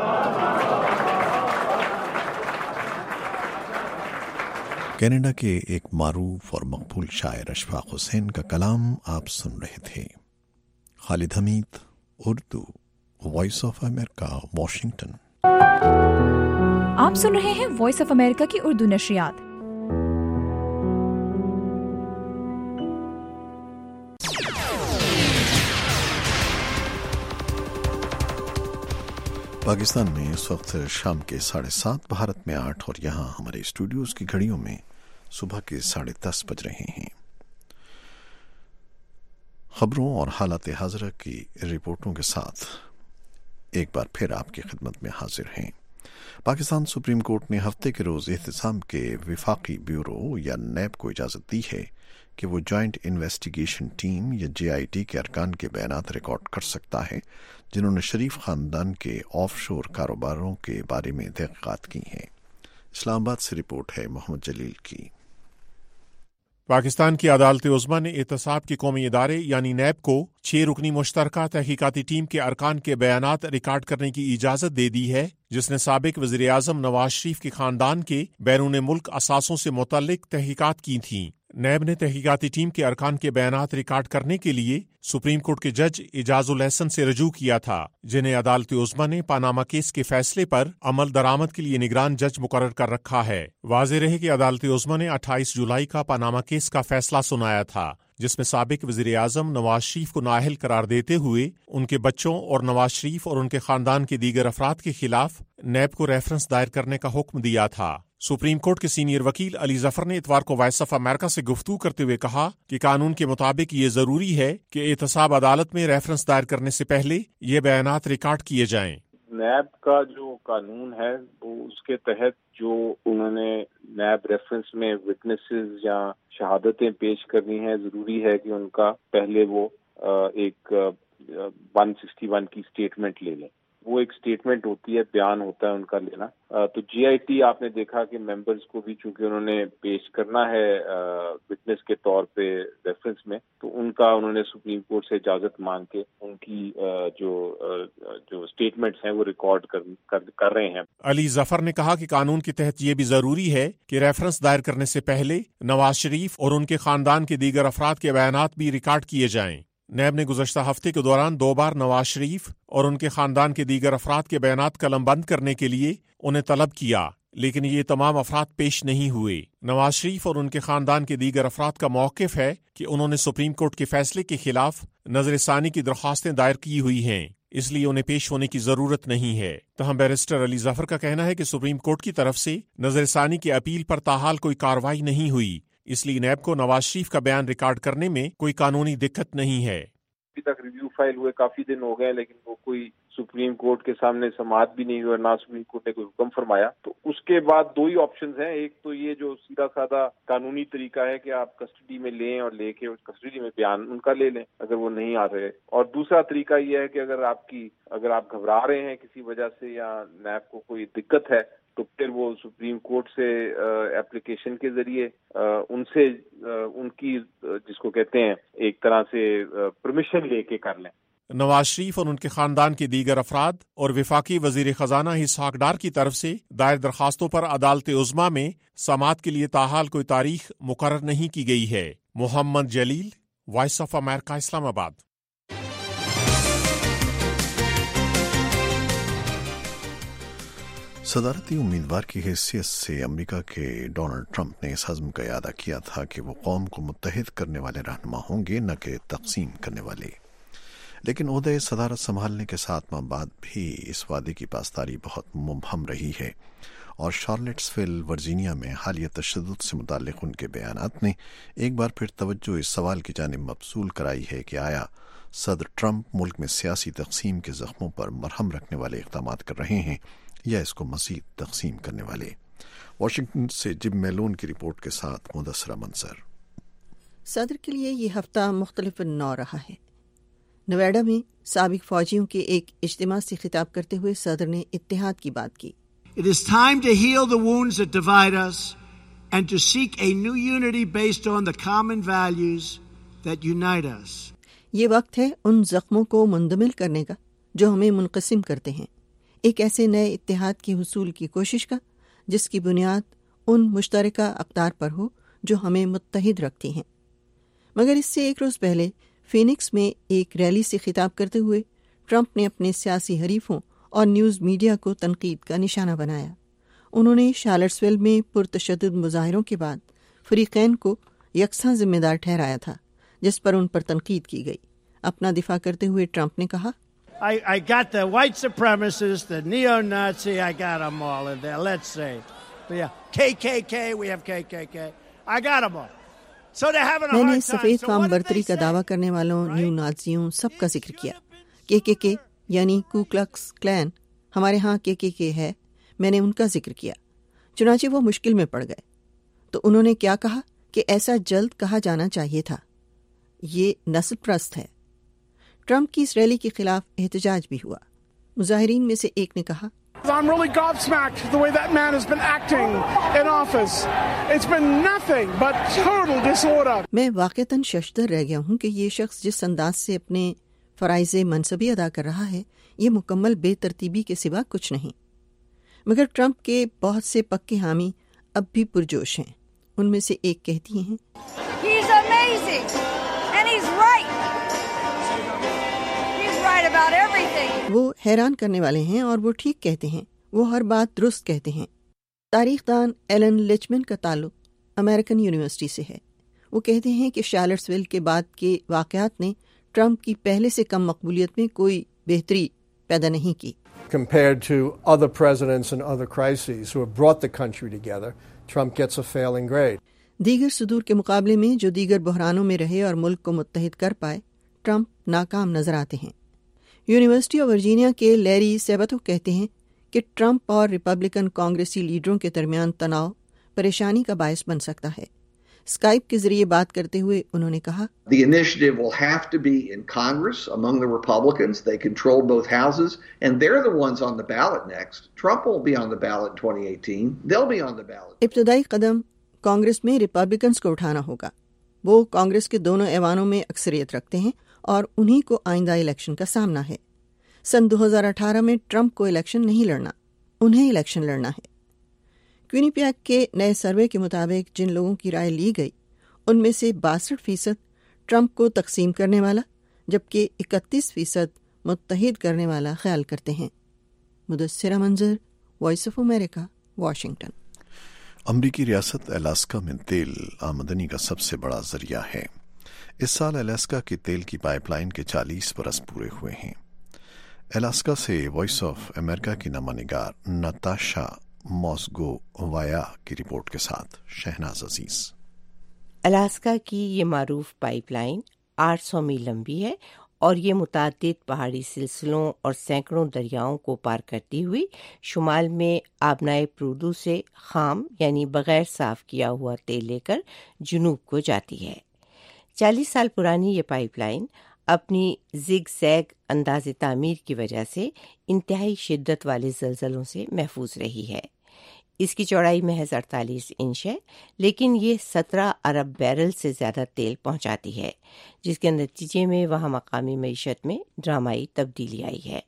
کینیڈا کے ایک معروف اور مقبول شاعر اشفاق حسین کا کلام آپ سن رہے تھے۔ Khalid Hameed, Urdu, Voice of America, Washington. آپ سن رہے ہیں وائس آف امریکہ کی اردو نشریات۔ پاکستان میں اس وقت شام کے ساڑھے سات، بھارت میں آٹھ، اور یہاں ہمارے اسٹوڈیوز کی گھڑیوں میں صبح کے ساڑھے دس بج رہے ہیں۔ خبروں اور حالات حاضرہ کی رپورٹوں کے ساتھ ایک بار پھر آپ کی خدمت میں حاضر ہیں۔ پاکستان سپریم کورٹ نے ہفتے کے روز احتساب کے وفاقی بیورو یا نیب کو اجازت دی ہے کہ وہ جوائنٹ انویسٹیگیشن ٹیم یا جے آئی ٹی کے ارکان کے بیانات ریکارڈ کر سکتا ہے جنہوں نے شریف خاندان کے آف شور کاروباروں کے بارے میں تحقیقات کی ہیں۔ اسلام آباد سے رپورٹ ہے محمد جلیل کی۔ پاکستان کی عدالت عظمیٰ نے احتساب کے قومی ادارے یعنی نیب کو چھ رکنی مشترکہ تحقیقاتی ٹیم کے ارکان کے بیانات ریکارڈ کرنے کی اجازت دے دی ہے، جس نے سابق وزیر اعظم نواز شریف کے خاندان کے بیرون ملک اثاثوں سے متعلق تحقیقات کی تھیں۔ نیب نے تحقیقاتی ٹیم کے ارکان کے بیانات ریکارڈ کرنے کے لیے سپریم کورٹ کے جج اعجاز الاحسن سے رجوع کیا تھا، جنہیں عدالت عظمیٰ نے پاناما کیس کے فیصلے پر عمل درآمد کے لیے نگران جج مقرر کر رکھا ہے۔ واضح رہے کہ عدالت عظمیٰ نے اٹھائیس جولائی کا پاناما کیس کا فیصلہ سنایا تھا، جس میں سابق وزیر اعظم نواز شریف کو نااہل قرار دیتے ہوئے ان کے بچوں اور نواز شریف اور ان کے خاندان کے دیگر افراد کے خلاف نیب کو ریفرنس دائر کرنے کا حکم دیا تھا۔ سپریم کورٹ کے سینئر وکیل علی ظفر نے اتوار کو وائس آف امریکہ سے گفتگو کرتے ہوئے کہا کہ قانون کے مطابق یہ ضروری ہے کہ احتساب عدالت میں ریفرنس دائر کرنے سے پہلے یہ بیانات ریکارڈ کیے جائیں۔ نیب کا جو قانون ہے وہ اس کے تحت جو انہوں نے نیب ریفرنس میں وٹنسز یا شہادتیں پیش کرنی ہیں، ضروری ہے کہ ان کا پہلے وہ ایک ون سکسٹی ون کی اسٹیٹمنٹ لے لیں۔ وہ ایک اسٹیٹمنٹ ہوتی ہے، بیان ہوتا ہے ان کا لینا۔ تو جی آئی ٹی آپ نے دیکھا کہ ممبرز کو بھی چونکہ انہوں نے پیش کرنا ہے وٹنس کے طور پہ ریفرنس میں، تو ان کا انہوں نے سپریم کورٹ سے اجازت مانگ کے ان کی جو جو اسٹیٹمنٹس ہیں وہ ریکارڈ کر, کر, کر رہے ہیں۔ علی ظفر نے کہا کہ قانون کے تحت یہ بھی ضروری ہے کہ ریفرنس دائر کرنے سے پہلے نواز شریف اور ان کے خاندان کے دیگر افراد کے بیانات بھی ریکارڈ کیے جائیں۔ نیب نے گزشتہ ہفتے کے دوران دو بار نواز شریف اور ان کے خاندان کے دیگر افراد کے بیانات قلم بند کرنے کے لیے انہیں طلب کیا، لیکن یہ تمام افراد پیش نہیں ہوئے۔ نواز شریف اور ان کے خاندان کے دیگر افراد کا موقف ہے کہ انہوں نے سپریم کورٹ کے فیصلے کے خلاف نظر ثانی کی درخواستیں دائر کی ہوئی ہیں، اس لیے انہیں پیش ہونے کی ضرورت نہیں ہے۔ تاہم بیرسٹر علی ظفر کا کہنا ہے کہ سپریم کورٹ کی طرف سے نظر ثانی کی اپیل پر تاحال کوئی کارروائی نہیں ہوئی، اس لیے نیب کو نواز شریف کا بیان ریکارڈ کرنے میں کوئی قانونی دقت نہیں ہے۔ ابھی تک ریویو فائل ہوئے کافی دن ہو گئے، لیکن وہ کوئی سپریم کورٹ کے سامنے سماعت بھی نہیں ہوئی اور نہ سپریم کورٹ نے کوئی حکم فرمایا۔ تو اس کے بعد دو ہی آپشنز ہیں، ایک تو یہ جو سیدھا سادہ قانونی طریقہ ہے کہ آپ کسٹڈی میں لیں اور لے کے کسٹڈی میں بیان ان کا لے لیں اگر وہ نہیں آ رہے، اور دوسرا طریقہ یہ ہے کہ اگر آپ کی اگر آپ گھبرا رہے ہیں کسی وجہ سے یا نیب کو کوئی دقت ہے تو پھر وہ سپریم کورٹ سے اپلیکیشن کے ذریعے ان سے ان کی جس کو کہتے ہیں ایک طرح سے پرمیشن لے کے کر لیں۔ نواز شریف اور ان کے خاندان کے دیگر افراد اور وفاقی وزیر خزانہ اسحاق ڈار کی طرف سے دائر درخواستوں پر عدالت عظمیٰ میں سماعت کے لیے تاحال کوئی تاریخ مقرر نہیں کی گئی ہے۔ محمد جلیل، وائس آف امریکہ، اسلام آباد۔ صدارتی امیدوار کی حیثیت سے امریکہ کے ڈونلڈ ٹرمپ نے اس عزم کا اعادہ کیا تھا کہ وہ قوم کو متحد کرنے والے رہنما ہوں گے، نہ کہ تقسیم کرنے والے، لیکن عہدہ صدارت سنبھالنے کے ساتھ ماہ بعد بھی اس وعدے کی پاسداری بہت مبہم رہی ہے، اور شارلٹسویل ورجینیا میں حالیہ تشدد سے متعلق ان کے بیانات نے ایک بار پھر توجہ اس سوال کی جانب مبذول کرائی ہے کہ آیا صدر ٹرمپ ملک میں سیاسی تقسیم کے زخموں پر مرہم رکھنے والے اقدامات کر رہے ہیں یا اس کو مزید تقسیم کرنے والے۔ واشنگٹن سے جم میلون کی رپورٹ کے ساتھ مدثرہ منصر۔ صدر کے لیے یہ ہفتہ مختلف نو رہا ہے۔ نویڈا میں سابق فوجیوں کے ایک اجتماع سے خطاب کرتے ہوئے صدر نے اتحاد کی بات کی۔ It is time to heal the wounds that divide us and to seek a new unity based on the common values that unite us. یہ وقت ہے ان زخموں کو مندمل کرنے کا جو ہمیں منقسم کرتے ہیں، ایک ایسے نئے اتحاد کے حصول کی کوشش کا جس کی بنیاد ان مشترکہ اقدار پر ہو جو ہمیں متحد رکھتی ہیں۔ مگر اس سے ایک روز پہلے فینکس میں ایک ریلی سے خطاب کرتے ہوئے ٹرمپ نے اپنے سیاسی حریفوں اور نیوز میڈیا کو تنقید کا نشانہ بنایا۔ انہوں نے شارلٹسویل میں پرتشدد مظاہروں کے بعد فریقین کو یکساں ذمہ دار ٹھہرایا تھا، جس پر ان پر تنقید کی گئی۔ اپنا دفاع کرتے ہوئے ٹرمپ نے کہا، I, I got the white supremacists, the neo-Nazi, I got them all in there, let's say. But yeah, K K K, we have K K K. I got them all. So they're having a میں hard نے time. سفید So قوم what did برتری they کا say? دعویٰ کرنے والوں، new نازیوں، سب کا ذکر کیا۔ کے کے کے یعنی کو کلکس کلین، ہمارے ہاں کے کے کے ہے، میں نے ان کا ذکر کیا۔ چنانچہ وہ مشکل میں پڑ گئے تو انہوں نے کیا کہا کہ ایسا جلد کہا جانا چاہیے تھا، یہ نسل پرست ہے۔ ٹرمپ کی اس ریلی کے خلاف احتجاج بھی ہوا۔ مظاہرین میں سے ایک نے کہا، I'm really gobsmacked the way that man has been acting in office. It's been nothing but total disorder. میں واقعتاً ششدر رہ گیا ہوں کہ یہ شخص جس انداز سے اپنے فرائض منصبی ادا کر رہا ہے، یہ مکمل بے ترتیبی کے سوا کچھ نہیں۔ مگر ٹرمپ کے بہت سے پکے حامی اب بھی پرجوش ہیں۔ ان میں سے ایک کہتی ہیں، He's amazing and he's right. He's right about everything. وہ حیران کرنے والے ہیں اور وہ ٹھیک کہتے ہیں، وہ ہر بات درست کہتے ہیں۔ تاریخ دان ایلن لچمن کا تعلق امریکن یونیورسٹی سے ہے۔ وہ کہتے ہیں کہ شارلٹسویل کے بعد کے واقعات نے ٹرمپ کی پہلے سے کم مقبولیت میں کوئی بہتری پیدا نہیں کی۔ Compared to other presidents and other crises who have brought the country together, Trump gets a failing grade. دیگر صدور کے مقابلے میں جو دیگر بحرانوں میں رہے اور ملک کو متحد کر پائے، ٹرمپ ناکام نظر آتے ہیں۔ یونیورسٹی آف ورجینیا کے لیری سیبتو کہتے ہیں کہ ٹرمپ اور ریپبلکن کانگریسی لیڈروں کے درمیان تناؤ پریشانی کا باعث بن سکتا ہے۔ اسکائپ کے ذریعے بات کرتے ہوئے انہوں نے کہا، The initiative will have to be in Congress among the Republicans. They control both houses, and they're the ones on the ballot next. Trump won't be on the ballot in twenty eighteen. They'll be on the ballot. ابتدائی قدم کانگریس میں Republicans کو اٹھانا ہوگا۔ وہ کانگریس کے دونوں ایوانوں میں اکثریت رکھتے ہیں اور انہی کو آئندہ الیکشن کا سامنا ہے۔ سن دو ہزار اٹھارہ میں ٹرمپ کو الیکشن نہیں لڑنا، انہیں الیکشن لڑنا ہے۔ کوئنیپیک کے نئے سروے کے مطابق جن لوگوں کی رائے لی گئی ان میں سے باسٹھ فیصد ٹرمپ کو تقسیم کرنے والا جبکہ اکتیس فیصد متحد کرنے والا خیال کرتے ہیں۔ مدثرہ منظر، وائس آف امریکہ، واشنگٹن۔ امریکی ریاست الاسکا میں تیل آمدنی کا سب سے بڑا ذریعہ ہے۔ اس سال الاسکا کی تیل کی پائپ لائن کے چالیس برس پورے ہوئے ہیں۔ الاسکا سے وائس آف امریکہ کی نامہ نگار نتاشا موسگو وایا کی رپورٹ کے ساتھ شہناز عزیز۔ الاسکا کی یہ معروف پائپ لائن آٹھ سو میل لمبی ہے اور یہ متعدد پہاڑی سلسلوں اور سینکڑوں دریاؤں کو پار کرتی ہوئی شمال میں آبنائے پرودو سے خام یعنی بغیر صاف کیا ہوا تیل لے کر جنوب کو جاتی ہے۔ چالیس سال پرانی یہ پائپ لائن اپنی زگ زیگ انداز تعمیر کی وجہ سے انتہائی شدت والے زلزلوں سے محفوظ رہی ہے۔ اس کی چوڑائی محض اڑتالیس انچ ہے، لیکن یہ سترہ ارب بیرل سے زیادہ تیل پہنچاتی ہے، جس کے نتیجے میں وہاں مقامی معیشت میں ڈرامائی تبدیلی آئی ہے۔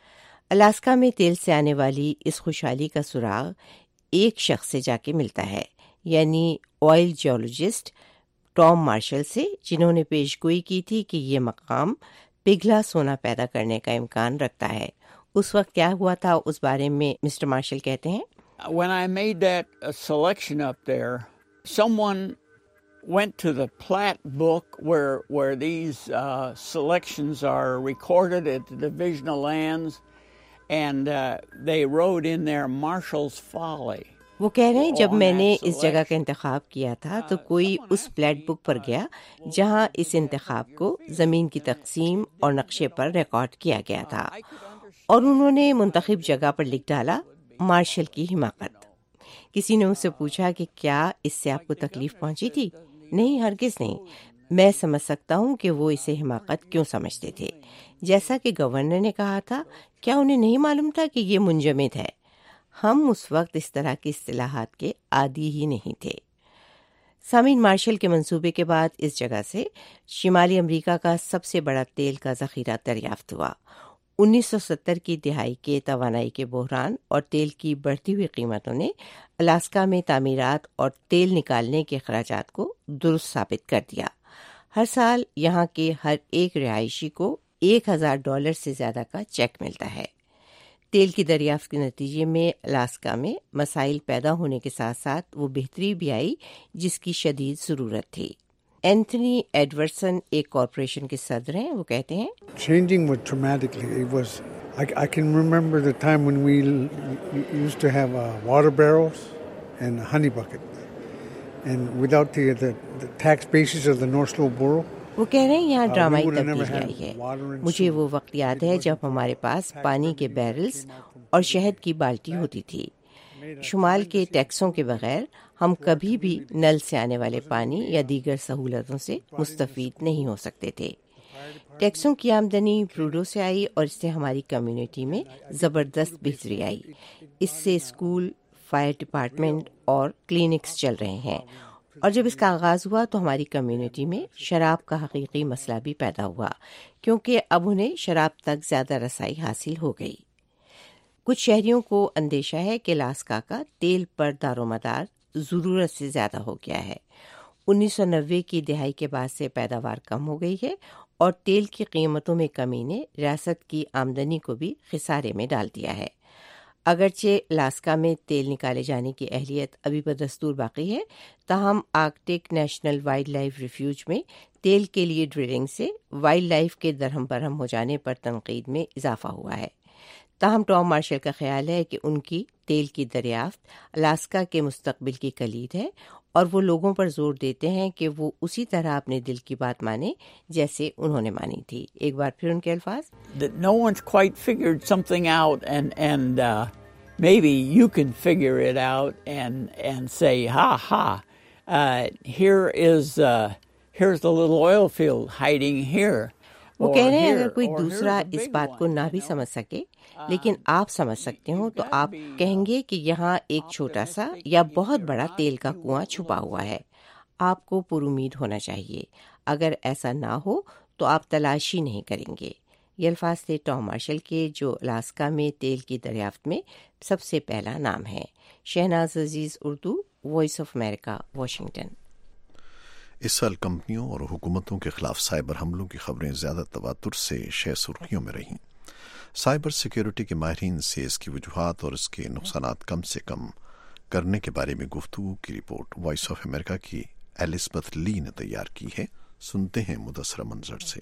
الاسکا میں تیل سے آنے والی اس خوشحالی کا سراغ ایک شخص سے جا کے ملتا ہے، یعنی آئل جیولوجسٹ ٹام مارشل سے، جنہوں نے پیش گوئی کی تھی کہ یہ مقام پگھلا سونا پیدا کرنے کا امکان رکھتا ہے۔ اس وقت کیا ہوا تھا اس بارے میں مسٹر مارشل کہتے ہیں، When I made that uh, selection up there, someone went to the plat book where where these uh, selections are recorded at the Division of Lands, and uh, they wrote in there Marshall's Folly. وہ کہہ رہے ہیں جب میں نے اس جگہ کا انتخاب کیا تھا تو کوئی اس پلیٹ بک پر گیا جہاں اس انتخاب کو زمین کی تقسیم اور نقشے پر ریکارڈ کیا گیا تھا، اور انہوں نے منتخب جگہ پر لکھ ڈالا مارشل کی حماقت۔ کسی نے اس سے پوچھا کہ کیا اس سے آپ کو تکلیف پہنچی تھی؟ نہیں، ہرگز نہیں۔ میں سمجھ سکتا ہوں کہ وہ اسے حماقت کیوں سمجھتے تھے۔ جیسا کہ گورنر نے کہا تھا، کیا انہیں نہیں معلوم تھا کہ یہ منجمد ہے؟ ہم اس وقت اس طرح کی اصطلاحات کے عادی ہی نہیں تھے۔ سامعین، مارشل کے منصوبے کے بعد اس جگہ سے شمالی امریکہ کا سب سے بڑا تیل کا ذخیرہ دریافت ہوا۔ انیس سو ستر کی دہائی کے توانائی کے بحران اور تیل کی بڑھتی ہوئی قیمتوں نے الاسکا میں تعمیرات اور تیل نکالنے کے اخراجات کو درست ثابت کر دیا۔ ہر سال یہاں کے ہر ایک رہائشی کو ایک ہزار ڈالر سے زیادہ کا چیک ملتا ہے۔ تیل کی دریافت کے نتیجے میں الاسکا میں مسائل پیدا ہونے کے ساتھ ساتھ وہ بہتری بھی آئی جس کی شدید ضرورت تھی۔ اینتھنی ایڈورڈسن ایک کارپوریشن کے صدر ہیں، وہ کہتے ہیں Changing was dramatically. It was I, I can remember the time when we used to have uh, water barrels and a honey bucket. And without the, the, the tax basis of the North Slope Borough, وہ کہہ رہے ہیں یہاں ڈرامائی تبدیلی آئی ہے۔ مجھے وہ وقت یاد ہے جب ہمارے پاس پانی کے بیرلز اور شہد کی بالٹی ہوتی تھی۔ شمال کے ٹیکسوں کے بغیر ہم کبھی بھی نل سے آنے والے پانی یا دیگر سہولتوں سے مستفید نہیں ہو سکتے تھے۔ ٹیکسوں کی آمدنی پروڈو سے آئی اور اس سے ہماری کمیونٹی میں زبردست بہتری آئی۔ اس سے اسکول، فائر ڈپارٹمنٹ اور کلینکس چل رہے ہیں، اور جب اس کا آغاز ہوا تو ہماری کمیونٹی میں شراب کا حقیقی مسئلہ بھی پیدا ہوا، کیونکہ اب انہیں شراب تک زیادہ رسائی حاصل ہو گئی۔ کچھ شہریوں کو اندیشہ ہے کہ الاسکا کا تیل پر دار و مدار ضرورت سے زیادہ ہو گیا ہے۔ انیس سو نوے کی دہائی کے بعد سے پیداوار کم ہو گئی ہے اور تیل کی قیمتوں میں کمی نے ریاست کی آمدنی کو بھی خسارے میں ڈال دیا ہے۔ اگرچہ الاسکا میں تیل نکالے جانے کی اہلیت ابھی بدستور باقی ہے، تاہم Arctic National Wildlife Refuge میں تیل کے لیے ڈرلنگ سے وائلڈ لائف کے درہم برہم ہو جانے پر تنقید میں اضافہ ہوا ہے۔ تاہم ٹام مارشل کا خیال ہے کہ ان کی تیل کی دریافت الاسکا کے مستقبل کی کلید ہے، اور وہ لوگوں پر زور دیتے ہیں کہ وہ اسی طرح اپنے دل کی بات مانیں جیسے انہوں نے مانی تھی۔ ایک بار پھر ان کے الفاظ that no one's quite figured something out and and uh, maybe you can figure it out and and say ha ha uh, here is uh, here's the little oil field hiding here. وہ کہہ رہے ہیں اگر کوئی دوسرا اس بات کو نہ بھی سمجھ سکے لیکن آپ سمجھ سکتے ہو تو آپ کہیں گے کہ یہاں ایک چھوٹا سا یا بہت بڑا تیل کا کنواں چھپا ہوا ہے۔ آپ کو پر امید ہونا چاہیے، اگر ایسا نہ ہو تو آپ تلاشی نہیں کریں گے۔ یہ الفاظ تھے ٹام مارشل کے، جو الاسکا میں تیل کی دریافت میں سب سے پہلا نام ہے۔ Shahnaz Aziz, Urdu, Voice of America, Washington. اس سال کمپنیوں اور حکومتوں کے خلاف سائبر حملوں کی خبریں زیادہ تواتر سے شہ سرخیوں میں رہیں۔ سائبر سیکیورٹی کے ماہرین سے اس کی وجوہات اور اس کے نقصانات کم سے کم کرنے کے بارے میں گفتگو کی رپورٹ وائس آف امریکہ کی ایلزبتھ لی نے تیار کی ہے۔ سنتے ہیں مدثرہ منظر سے۔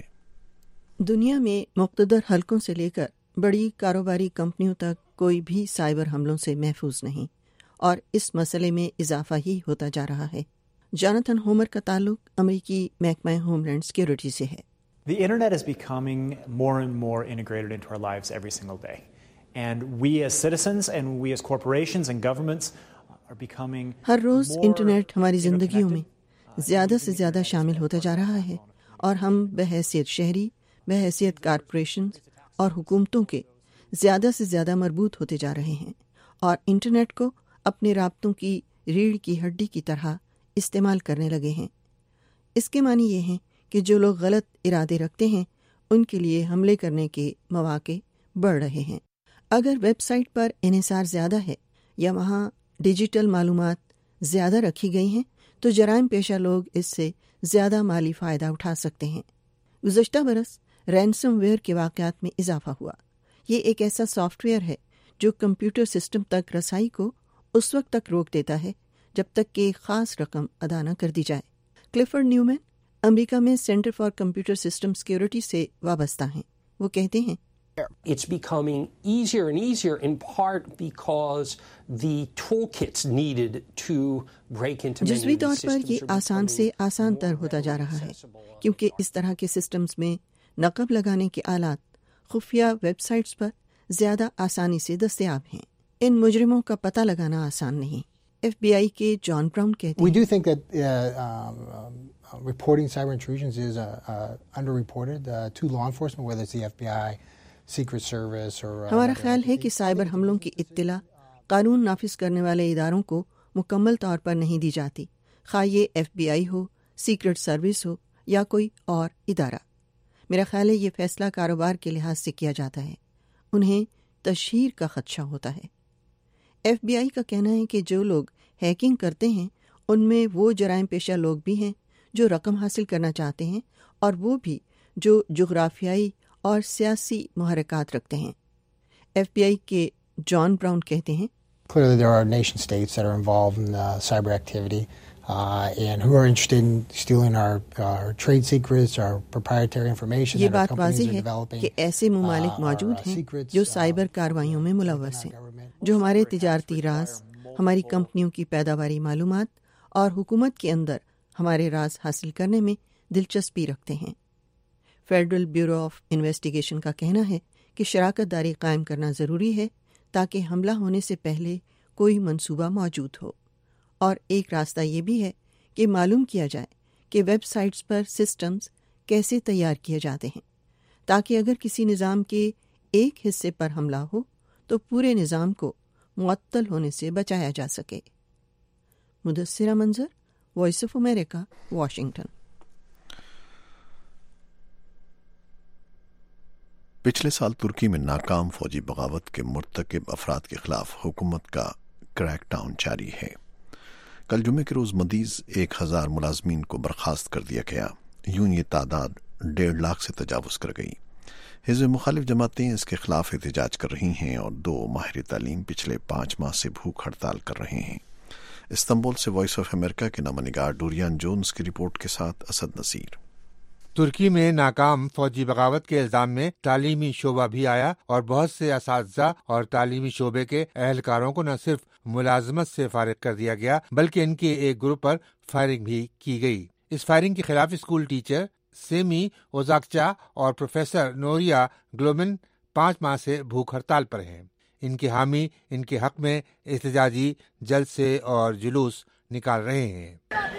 دنیا میں مقتدر حلقوں سے لے کر بڑی کاروباری کمپنیوں تک کوئی بھی سائبر حملوں سے محفوظ نہیں، اور اس مسئلے میں اضافہ ہی ہوتا جا رہا ہے۔ جانتھن ہومر کا تعلق امریکی محکمہ ہوم لینڈ سیکیورٹی سے ہے۔ The internet is becoming more and more integrated into our lives every single day. And we as citizens and we as corporations and governments are becoming ہر روز انٹرنیٹ ہماری زندگیوں میں زیادہ سے زیادہ شامل ہوتا جا رہا ہے، اور ہم بحیثیت شہری، بحیثیت کارپوریشن اور حکومتوں کے زیادہ سے زیادہ مربوط ہوتے جا رہے ہیں، اور انٹرنیٹ کو اپنے رابطوں کی ریڑھ کی ہڈی کی طرح استعمال کرنے لگے ہیں۔ اس کے معنی یہ ہیں کہ جو لوگ غلط ارادے رکھتے ہیں ان کے لیے حملے کرنے کے مواقع بڑھ رہے ہیں۔ اگر ویب سائٹ پر انحصار زیادہ ہے یا وہاں ڈیجیٹل معلومات زیادہ رکھی گئی ہیں تو جرائم پیشہ لوگ اس سے زیادہ مالی فائدہ اٹھا سکتے ہیں۔ گزشتہ برس رینسم ویئر کے واقعات میں اضافہ ہوا۔ یہ ایک ایسا سافٹ ویئر ہے جو کمپیوٹر سسٹم تک رسائی کو اس وقت تک روک دیتا ہے جب تک کہ ایک خاص رقم ادا نہ کر دی جائے۔ کلفرڈ نیومین امریکہ میں Center for Computer System Security سے وابستہ ہیں۔ وہ کہتے ہیں It's becoming easier and easier in part because the toolkits needed to break into many جزوی of طور these پر systems یہ are آسان سے becoming آسان تر more ہوتا جا رہا ہے، accessible. کیونکہ اس طرح کے سسٹمز میں نقب لگانے کے آلات خفیہ ویب سائٹس پر زیادہ آسانی سے دستیاب ہیں۔ ان مجرموں کا پتہ لگانا آسان نہیں۔ ایف بی آئی کے جان براؤن کہتے We ہیں do think that uh, um, um, reporting cyber intrusions is uh, uh, underreported uh, to law enforcement, whether it's the F B I, Secret Service or uh, ہمارا خیال ہے کہ cyber حملوں کی اطلاع قانون نافذ کرنے والے اداروں کو مکمل طور پر نہیں دی جاتی، خواہ یہ ایف بی آئی ہو، سیکرٹ سروس ہو یا کوئی اور ادارہ۔ میرا خیال ہے یہ فیصلہ کاروبار کے لحاظ سے کیا جاتا ہے، انہیں تشہیر کا خدشہ ہوتا ہے۔ ایف بی آئی کا کہنا ہے کہ جو لوگ ہیکنگ کرتے ہیں ان میں وہ جرائم پیشہ لوگ بھی ہیں جو رقم حاصل کرنا چاہتے ہیں، اور وہ بھی جو جغرافیائی اور سیاسی محرکات رکھتے ہیں۔ ایف بی آئی کے جان براؤن کہتے ہیں Clearly there are nation states that are involved in uh, cyber activity uh, and who are interested in stealing our, our trade secrets, our proprietary information. یہ بات واضح ہے کہ ایسے ممالک موجود ہیں جو سائبر کارروائیوں میں ملوث ہیں، جو ہمارے تجارتی راز، ہماری کمپنیوں کی پیداواری معلومات اور حکومت کے اندر ہمارے راز حاصل کرنے میں دلچسپی رکھتے ہیں۔ فیڈرل بیورو آف انویسٹیگیشن کا کہنا ہے کہ شراکت داری قائم کرنا ضروری ہے تاکہ حملہ ہونے سے پہلے کوئی منصوبہ موجود ہو، اور ایک راستہ یہ بھی ہے کہ معلوم کیا جائے کہ ویب سائٹس پر سسٹمز کیسے تیار کیے جاتے ہیں تاکہ اگر کسی نظام کے ایک حصے پر حملہ ہو تو پورے نظام کو معطل ہونے سے بچایا جا سکے۔ مدثرہ منظر، وائس آف امریکہ، واشنگٹن۔ پچھلے سال ترکی میں ناکام فوجی بغاوت کے مرتکب افراد کے خلاف حکومت کا کریک ڈاؤن جاری ہے۔ کل جمعے کے روز مزید ایک ہزار ملازمین کو برخاست کر دیا گیا، یوں یہ تعداد ڈیڑھ لاکھ سے تجاوز کر گئی۔ حزب مخالف جماعتیں اس کے خلاف احتجاج کر رہی ہیں اور دو ماہر تعلیم پچھلے پانچ ماہ سے بھوک ہڑتال کر رہے ہیں۔ استنبول سے وائس آف امریکہ کے نامہ نگار ڈوریان جونز کی رپورٹ کے ساتھ اسد نصیر۔ ترکی میں ناکام فوجی بغاوت کے الزام میں تعلیمی شعبہ بھی آیا اور بہت سے اساتذہ اور تعلیمی شعبے کے اہلکاروں کو نہ صرف ملازمت سے فارغ کر دیا گیا بلکہ ان کے ایک گروپ پر فائرنگ بھی کی گئی۔ اس فائرنگ کے خلاف اسکول ٹیچر سیمی اوزاکچا اور پروفیسر نوریا گلومن پانچ ماہ سے بھوک ہڑتال پر ہیں۔ ان کے حامی ان کے حق میں احتجاجی جلسے اور جلوس نکال رہے ہیں۔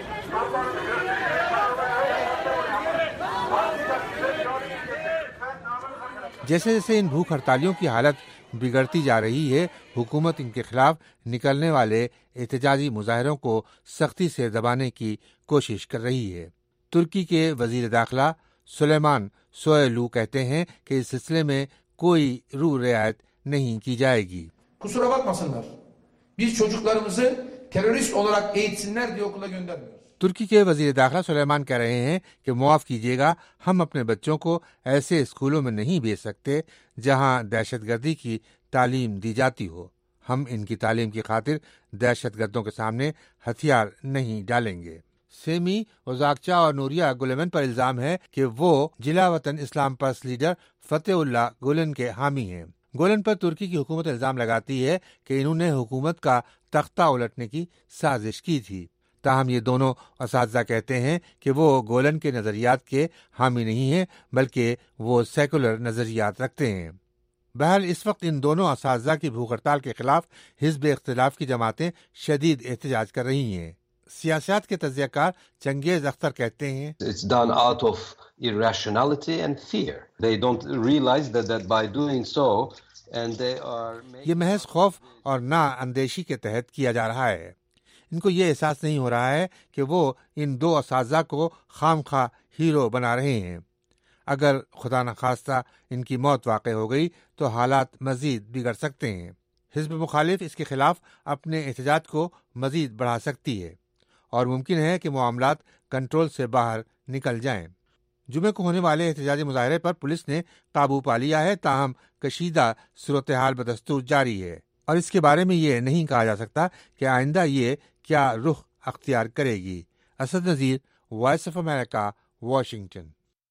جیسے جیسے ان بھوک ہڑتالیوں کی حالت بگڑتی جا رہی ہے، حکومت ان کے خلاف نکلنے والے احتجاجی مظاہروں کو سختی سے دبانے کی کوشش کر رہی ہے۔ ترکی کے وزیر داخلہ سلیمان سویلو کہتے ہیں کہ اس سلسلے میں کوئی رو رعایت نہیں کی جائے گی۔ Kusura bakmasınlar. Biz çocuklarımızı terörist olarak eğitsinler diye okula göndermiyoruz. ترکی کے وزیر داخلہ سلیمان کہہ رہے ہیں کہ معاف کیجیے گا، ہم اپنے بچوں کو ایسے اسکولوں میں نہیں بھیج سکتے جہاں دہشت گردی کی تعلیم دی جاتی ہو۔ ہم ان کی تعلیم کی خاطر دہشت گردوں کے سامنے ہتھیار نہیں ڈالیں گے۔ سیمی اوزاکچا اور نوریا گلمن پر الزام ہے کہ وہ جلا وطن اسلام پرست لیڈر فتح اللہ گولن کے حامی ہیں۔ گولن پر ترکی کی حکومت الزام لگاتی ہے کہ انہوں نے حکومت کا تختہ الٹنے کی سازش کی تھی۔ تاہم یہ دونوں اساتذہ کہتے ہیں کہ وہ گولن کے نظریات کے حامی نہیں ہیں بلکہ وہ سیکولر نظریات رکھتے ہیں۔ بہرحال اس وقت ان دونوں اساتذہ کی بھوک ہڑتال کے خلاف حزب اختلاف کی جماعتیں شدید احتجاج کر رہی ہیں۔ سیاست کے تجزیہ کار چنگیز اختر کہتے ہیں It's done out of irrationality and fear. They don't realize that, that by doing so and they are یہ محض خوف اور نا اندیشی کے تحت کیا جا رہا ہے۔ ان کو یہ احساس نہیں ہو رہا ہے کہ وہ ان دو اساتذہ کو خام خواہ ہیرو بنا رہے ہیں۔ اگر خدا نخواستہ ان کی موت واقع ہو گئی تو حالات مزید بگڑ سکتے ہیں۔ حزب مخالف اس کے خلاف اپنے احتجاج کو مزید بڑھا سکتی ہے اور ممکن ہے کہ معاملات کنٹرول سے باہر نکل جائیں۔ جمعے کو ہونے والے احتجاجی مظاہرے پر پولیس نے قابو پا لیا ہے، تاہم کشیدہ صورتحال بدستور جاری ہے اور اس کے بارے میں یہ نہیں کہا جا سکتا کہ آئندہ یہ کیا رخ اختیار کرے گی۔ Asad Nazir, Voice of America, Washington.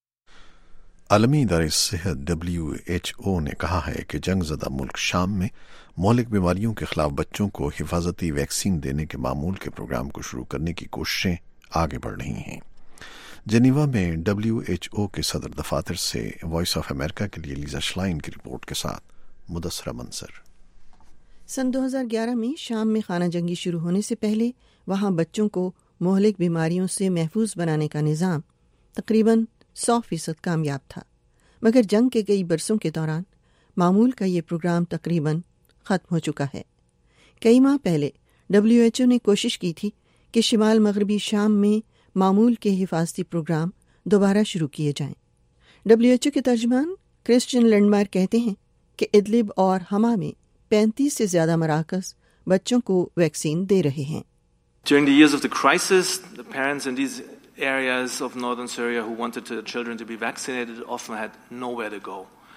عالمی ادارہ صحت ڈبلیو ایچ او نے کہا ہے کہ جنگ زدہ ملک شام میں مہلک بیماریوں کے خلاف بچوں کو حفاظتی ویکسین دینے کے معمول کے پروگرام کو شروع کرنے کی کوششیں آگے بڑھ رہی ہیں۔ جنیوا میں ڈبلیو ایچ او کے صدر دفاتر سے وائس آف امریکہ کے لیے لیزا شلائن کی رپورٹ کے ساتھ مدثرہ منصر۔ سن دو ہزار گیارہ میں شام میں خانہ جنگی شروع ہونے سے پہلے وہاں بچوں کو مہلک بیماریوں سے محفوظ بنانے کا نظام تقریباً سو فیصد کامیاب تھا، مگر جنگ کے کئی برسوں کے دوران معمول کا یہ پروگرام تقریباً ختم ہو چکا ہے۔ کئی ماہ پہلے ڈبلیو ایچ او نے کوشش کی تھی کہ شمال مغربی شام میں معمول کے حفاظتی پروگرام دوبارہ شروع کیے جائیں۔ ڈبلیو ایچ او کے ترجمان کرسچین لینڈمائر کہتے ہیں کہ ادلب اور حما میں پینتیس سے زیادہ مراکز بچوں کو ویکسین دے رہے ہیں۔ During the years of the crisis, the parents in these areas of northern Syria who wanted their children to be vaccinated often had nowhere to go.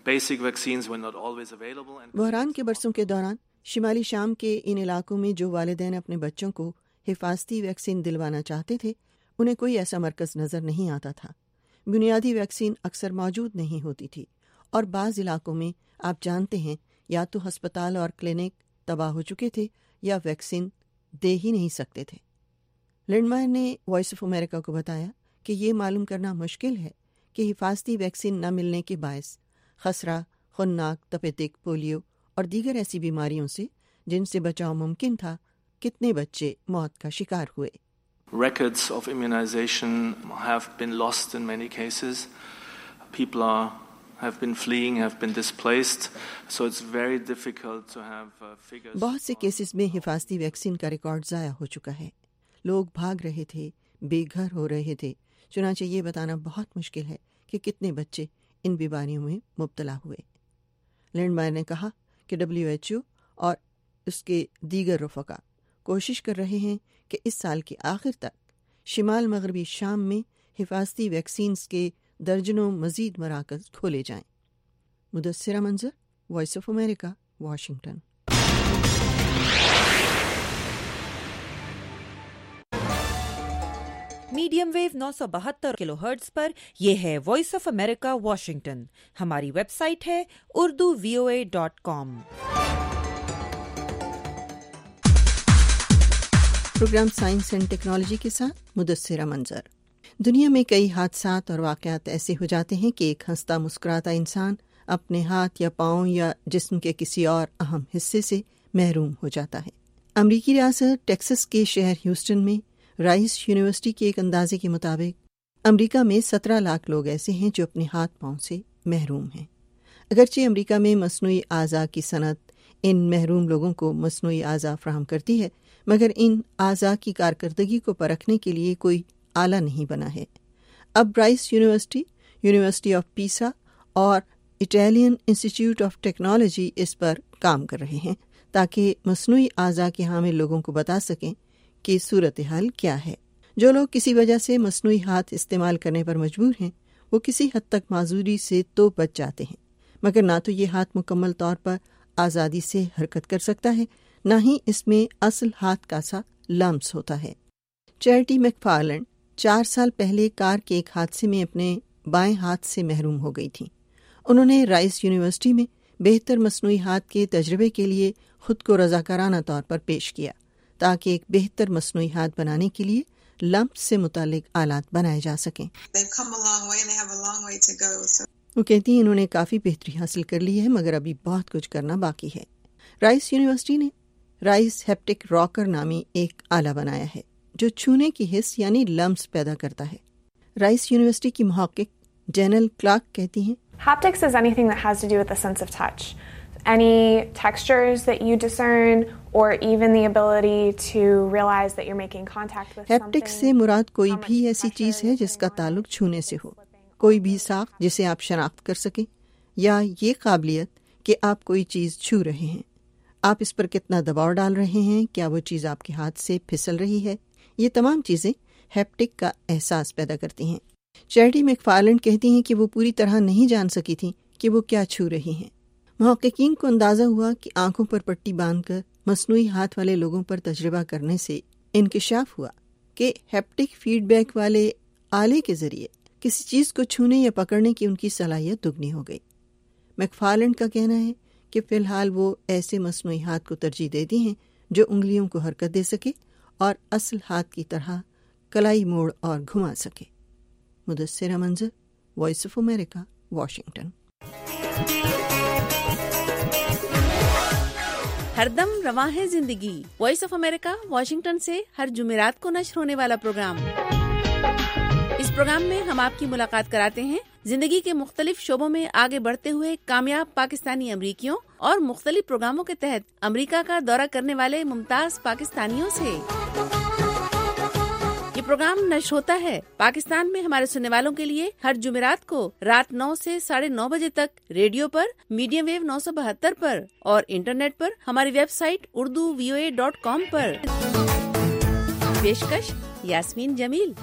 basic vaccines were not always available. And बहरान के बरसों के दौरान शिमाली शाम के इन इलाकों में जो वालिदैन अपने बच्चों को हिफाजती वैक्सीन दिलवाना चाहते थे, उन्हें कोई ऐसा मरकज़ नज़र नहीं आता था। बुनियादी वैक्सीन अक्सर मौजूद नहीं होती थी और बाज़ इलाकों में आप जानते हैं या तो अस्पताल और क्लिनिक तबाह हो चुके थे या वैक्सीन दे ही नहीं सकते थे। लिंडमायर ने वॉइस ऑफ अमेरिका को बताया कि ये मालूम करना मुश्किल है कि हिफाजती वैक्सीन न मिलने के बायस खसरा, खुन्नाक, तपेदिक, पोलियो और दीगर ऐसी बीमारियों से जिनसे बचाव मुमकिन था, कितने बच्चे मौत का शिकार हुए। Records of immunization have been lost in many cases. People are have been fleeing, have been displaced, so it's very difficult to have uh, figures. बहुत से केसेस में हिफाजती वैक्सीन का रिकॉर्ड ज़ाया हो चुका है। लोग भाग रहे थे, बेघर हो रहे थे। चुनांचे ये बताना बहुत मुश्किल है कि कितने बच्चे इन बीमारियों में मुब्तला हुए। लिंडमायर ने कहा कि डब्ल्यू एच ओ और उसके दीगर रफ़का कोशिश कर रहे हैं कि इस साल के आखिर तक शिमाल मगरबी शाम में हिफाजती वैक्सीन्स के दर्जनों मज़ीद मराकज़ खोले जाएं। Mudassira Manzar, Voice of America, Washington. Medium wave नौ सौ बहत्तर किलो हर्ट्ज पर यह है वॉइस ऑफ अमेरिका वाशिंगटन। हमारी वेबसाइट है Urdu V O A dot com. Programme science and technology के साथ मुदस्सिरा मंजर। दुनिया में कई हादसात और वाक़यात ऐसे हो जाते हैं कि एक हंसता मुस्कुराता इंसान अपने हाथ या पाँव या जिस्म के किसी और अहम हिस्से से महरूम हो जाता है। अमरीकी रियासत टेक्सास के शहर ह्यूस्टन में राइस यूनिवर्सिटी के एक अंदाजे के मुताबिक अमरीका में सत्रह लाख लोग ऐसे हैं जो अपने हाथ पाँव से महरूम हैं। अगरचे अमरीका में मसनूई आज़ा की सनत इन महरूम लोगों को मसनूई आज़ा फराहम करती है, मगर इन आज़ा की कारकर्दगी को परखने के लिए कोई आला नहीं बना है। अब rice university, university of Pisa और इटालियन इंस्टीट्यूट ऑफ टेक्नोलॉजी इस पर काम कर रहे हैं ताकि मसनूई आज़ा के हामिल लोगों को बता सकें कि सूरत हाल क्या है। जो लोग किसी वजह से मसनूई हाथ इस्तेमाल करने पर मजबूर हैं, वो किसी हद तक माजूरी से तो बच जाते हैं, मगर ना तो ये हाथ मुकम्मल तौर पर आज़ादी से हरकत कर सकता है, ना ही इसमें असल हाथ का सा लम्स होता है। चैरिटी मैकफार्लैंड चार साल पहले कार के एक हादसे में अपने बाएं हाथ से महरूम हो गई थी। उन्होंने राइस यूनिवर्सिटी में बेहतर मसनूई हाथ के तजर्बे के लिए खुद को रज़ाकाराना तौर पर पेश किया ताकि एक बेहतर मसनूई हाथ बनाने के लिए लम्प से मुतालिक आलात बनाए जा सकें। वो कहती हैं इन्होंने काफ़ी बेहतरी हासिल कर ली है, मगर अभी बहुत कुछ करना बाकी है। राइस यूनिवर्सिटी ने राइस हैप्टिक रॉकर नामी एक आला बनाया है जो छूने की हिस्स यानी लम्प्स पैदा करता है। राइस यूनिवर्सिटी की मुहक्किक जेनल क्लार्क कहती हैं, Haptics is anything that has to do with the sense of touch. Any textures that you discern or even the ability to realize that you're making contact with something. Haptics से मुराद कोई भी ऐसी चीज़ है जिसका ताल्लुक छूने से हो, कोई भी साख्त जिसे आप शनाख्त कर सकें, या ये काबिलियत कि आप कोई चीज़ छू रहे हैं, आप इस पर कितना दबाव डाल रहे हैं, क्या वो चीज़ आपके हाथ से फिसल रही है। ये तमाम चीज़ें हैप्टिक का एहसास पैदा करती हैं। चैरिटी मैकफार्लैंड कहती हैं कि वो पूरी तरह नहीं जान सकी थी कि वो क्या छू रही हैं। मुहक्किकीन को अंदाज़ा हुआ कि आंखों पर पट्टी बांधकर मसनूई हाथ वाले लोगों पर तजर्बा करने से इंकिशाफ हुआ कि हैप्टिक फीडबैक वाले आले के ज़रिए किसी चीज़ को छूने या पकड़ने की उनकी सलाहियत दुगनी हो गई। मैकफार्लैंड का कहना है कि फ़िलहाल वो ऐसे मसनूई हाथ को तरजीह देती हैं जो उंगलियों को हरकत दे सके और असल हाथ की तरह कलाई मोड़ और घुमा सके। मुदस्सिरा Manzar, Voice of America, Washington. हरदम रवां है जिंदगी। वॉइस ऑफ अमेरिका वाशिंगटन से हर जुमेरात को नश्र होने वाला प्रोग्राम। इस प्रोग्राम में हम आपकी मुलाकात कराते हैं जिंदगी के मुख्तलिफ शोबों में आगे बढ़ते हुए कामयाब पाकिस्तानी अमरीकियों और मुख्तलिफ प्रोग्रामों के तहत अमरीका का दौरा करने वाले मुमताज पाकिस्तानियों से। ये प्रोग्राम नश्र होता है पाकिस्तान में हमारे सुनने वालों के लिए हर जुमेरात को रात नौ से साढ़े नौ बजे तक रेडियो पर, मीडियम वेव नौ सौ बहत्तर पर और इंटरनेट पर हमारी website Urdu V O A dot com पर। पेशकश यास्मीन जमील।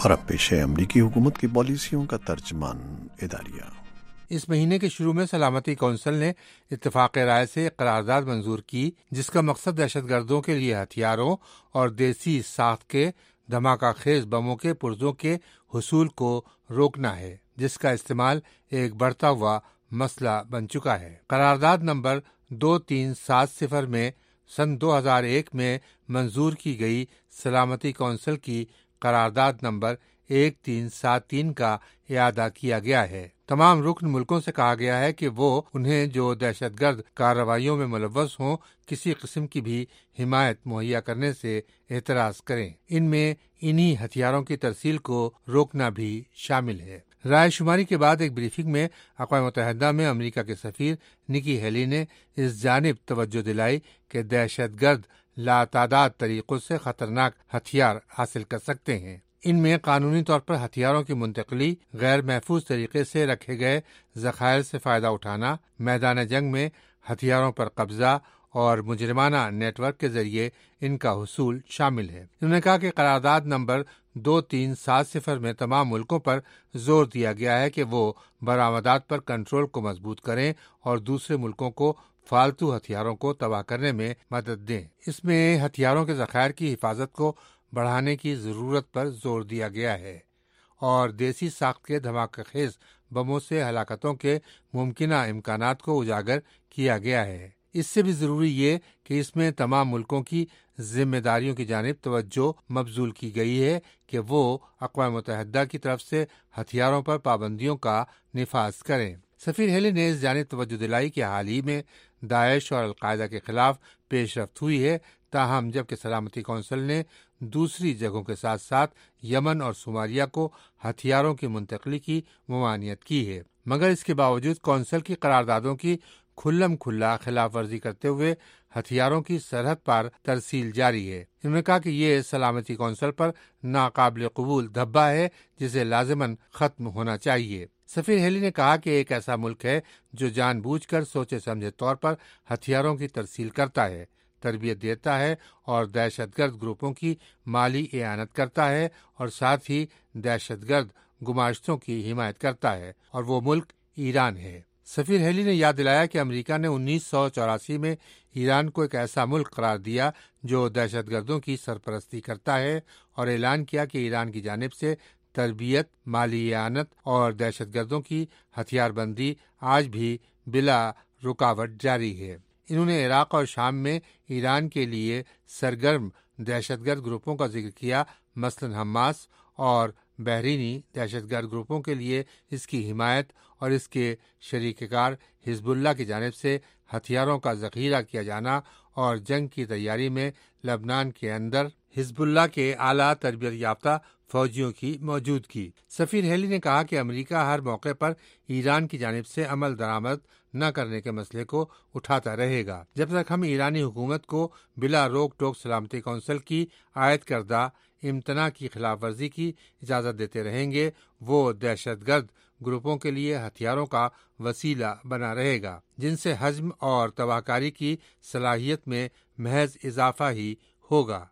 اور اب پیش ہے امریکی حکومت کی پالیسیوں کا ترجمان اداریہ۔ اس مہینے کے شروع میں سلامتی کونسل نے اتفاق رائے سے ایک قرارداد منظور کی جس کا مقصد دہشت گردوں کے لیے ہتھیاروں اور دیسی ساخت کے دھماکہ خیز بموں کے پرزوں کے حصول کو روکنا ہے، جس کا استعمال ایک بڑھتا ہوا مسئلہ بن چکا ہے۔ قرارداد نمبر دو تین سات صفر میں سن دو ہزار ایک میں منظور کی گئی سلامتی کونسل کی قرارداد نمبر ایک تین سات تین کا اعادہ کیا گیا ہے۔ تمام رکن ملکوں سے کہا گیا ہے کہ وہ انہیں جو دہشت گرد کارروائیوں میں ملوث ہوں کسی قسم کی بھی حمایت مہیا کرنے سے اعتراض کریں۔ ان میں انہی ہتھیاروں کی ترسیل کو روکنا بھی شامل ہے۔ رائے شماری کے بعد ایک بریفنگ میں اقوام متحدہ میں امریکہ کے سفیر نکی ہیلی نے اس جانب توجہ دلائی کہ دہشت گرد لاتعداد طریقوں سے خطرناک ہتھیار حاصل کر سکتے ہیں۔ ان میں قانونی طور پر ہتھیاروں کی منتقلی، غیر محفوظ طریقے سے رکھے گئے ذخائر سے فائدہ اٹھانا، میدان جنگ میں ہتھیاروں پر قبضہ اور مجرمانہ نیٹ ورک کے ذریعے ان کا حصول شامل ہے۔ انہوں نے کہا کہ قرارداد نمبر دو تین سات صفر میں تمام ملکوں پر زور دیا گیا ہے کہ وہ برآمدات پر کنٹرول کو مضبوط کریں اور دوسرے ملکوں کو فالتو ہتھیاروں کو تباہ کرنے میں مدد دیں۔ اس میں ہتھیاروں کے ذخائر کی حفاظت کو بڑھانے کی ضرورت پر زور دیا گیا ہے اور دیسی ساخت کے دھماکہ خیز بموں سے ہلاکتوں کے ممکنہ امکانات کو اجاگر کیا گیا ہے۔ اس سے بھی ضروری یہ کہ اس میں تمام ملکوں کی ذمہ داریوں کی جانب توجہ مبذول کی گئی ہے کہ وہ اقوام متحدہ کی طرف سے ہتھیاروں پر پابندیوں کا نفاذ کریں۔ سفیر ہیلی نے اس جانب توجہ دلائی کہ حال ہی میں داعش اور القاعدہ کے خلاف پیش رفت ہوئی ہے، تاہم جبکہ سلامتی کونسل نے دوسری جگہوں کے ساتھ ساتھ یمن اور صومالیہ کو ہتھیاروں کی منتقلی کی ممانعت کی ہے، مگر اس کے باوجود کونسل کی قراردادوں کی کھلم کھلا خلاف ورزی کرتے ہوئے ہتھیاروں کی سرحد پر ترسیل جاری ہے۔ انہوں نے کہا کہ یہ سلامتی کونسل پر ناقابل قبول دھبا ہے جسے لازماً ختم ہونا چاہیے۔ سفیر ہیلی نے کہا کہ ایک ایسا ملک ہے جو جان بوجھ کر سوچے سمجھے طور پر ہتھیاروں کی ترسیل کرتا ہے، تربیت دیتا ہے اور دہشت گرد گروپوں کی مالی اعانت کرتا ہے اور ساتھ ہی دہشت گرد گماشتوں کی حمایت کرتا ہے، اور وہ ملک ایران ہے۔ سفیر ہیلی نے یاد دلایا کہ امریکہ نے انیس سو چوراسی میں ایران کو ایک ایسا ملک قرار دیا جو دہشت گردوں کی سرپرستی کرتا ہے اور اعلان کیا کہ ایران کی جانب سے تربیت، مالی اعانت اور دہشت گردوں کی ہتھیار بندی آج بھی بلا رکاوٹ جاری ہے۔ انہوں نے عراق اور شام میں ایران کے لیے سرگرم دہشت گرد گروپوں کا ذکر کیا، مثلاً حماس، اور بحرینی دہشت گرد گروپوں کے لیے اس کی حمایت اور اس کے شریک کار حزب اللہ کی جانب سے ہتھیاروں کا ذخیرہ کیا جانا اور جنگ کی تیاری میں لبنان کے اندر حزب اللہ کے اعلیٰ تربیت یافتہ فوجیوں کی موجودگی۔ سفیر ہیلی نے کہا کہ امریکہ ہر موقع پر ایران کی جانب سے عمل درآمد نہ کرنے کے مسئلے کو اٹھاتا رہے گا۔ جب تک ہم ایرانی حکومت کو بلا روک ٹوک سلامتی کونسل کی عائد کردہ امتناع کی خلاف ورزی کی اجازت دیتے رہیں گے، وہ دہشت گرد گروپوں کے لیے ہتھیاروں کا وسیلہ بنا رہے گا، جن سے حجم اور تباہ کاری کی صلاحیت میں محض اضافہ ہی ہوگا۔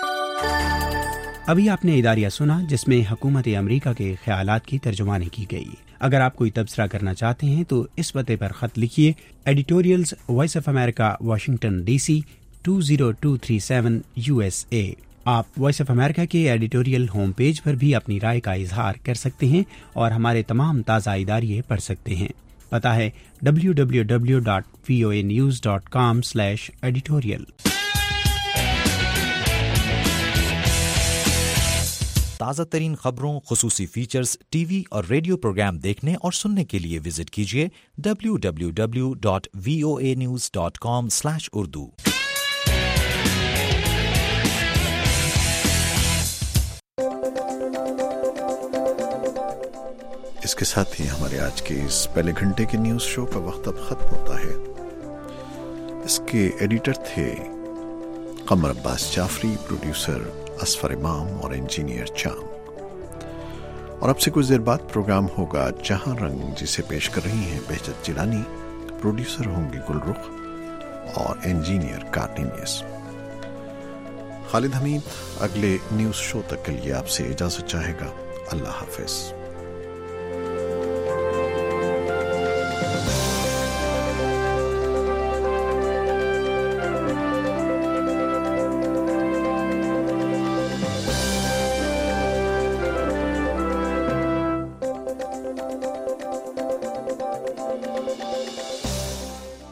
ابھی آپ نے اداریہ سنا جس میں حکومت امریکہ کے خیالات کی ترجمانی کی گئی۔ اگر آپ کوئی تبصرہ کرنا چاہتے ہیں تو اس پتے پر خط لکھیے، editorials Voice of America, Washington D C two zero two three seven U S A. آپ وائس آف امریکہ کے ایڈیٹوریل ہوم پیج پر بھی اپنی رائے کا اظہار کر سکتے ہیں اور ہمارے تمام تازہ اداریے پڑھ سکتے ہیں۔ پتہ ہے W W W dot V O A news dot com slash editorial. تازہ ترین خبروں، خصوصی فیچرز، ٹی وی اور ریڈیو پروگرام دیکھنے اور سننے کے لیے وزٹ کیجیے W W W dot V O A news dot com slash Urdu. اس کے ساتھ ہی ہمارے آج کے اس پہلے گھنٹے کے نیوز شو کا وقت اب ختم ہوتا ہے۔ اس کے ایڈیٹر تھے قمر عباس جعفری، پروڈیوسر اسفر امام اور انجینئر چاند۔ اور اب سے کچھ دیر بعد پروگرام ہوگا جہاں رنگ، جسے پیش کر رہی ہیں بہجت جیلانی، پروڈیوسر ہوں گے گل رخ اور انجینئر کارنینیس۔ خالد حمید اگلے نیوز شو تک کے لیے آپ سے اجازت چاہے گا. اللہ حافظ.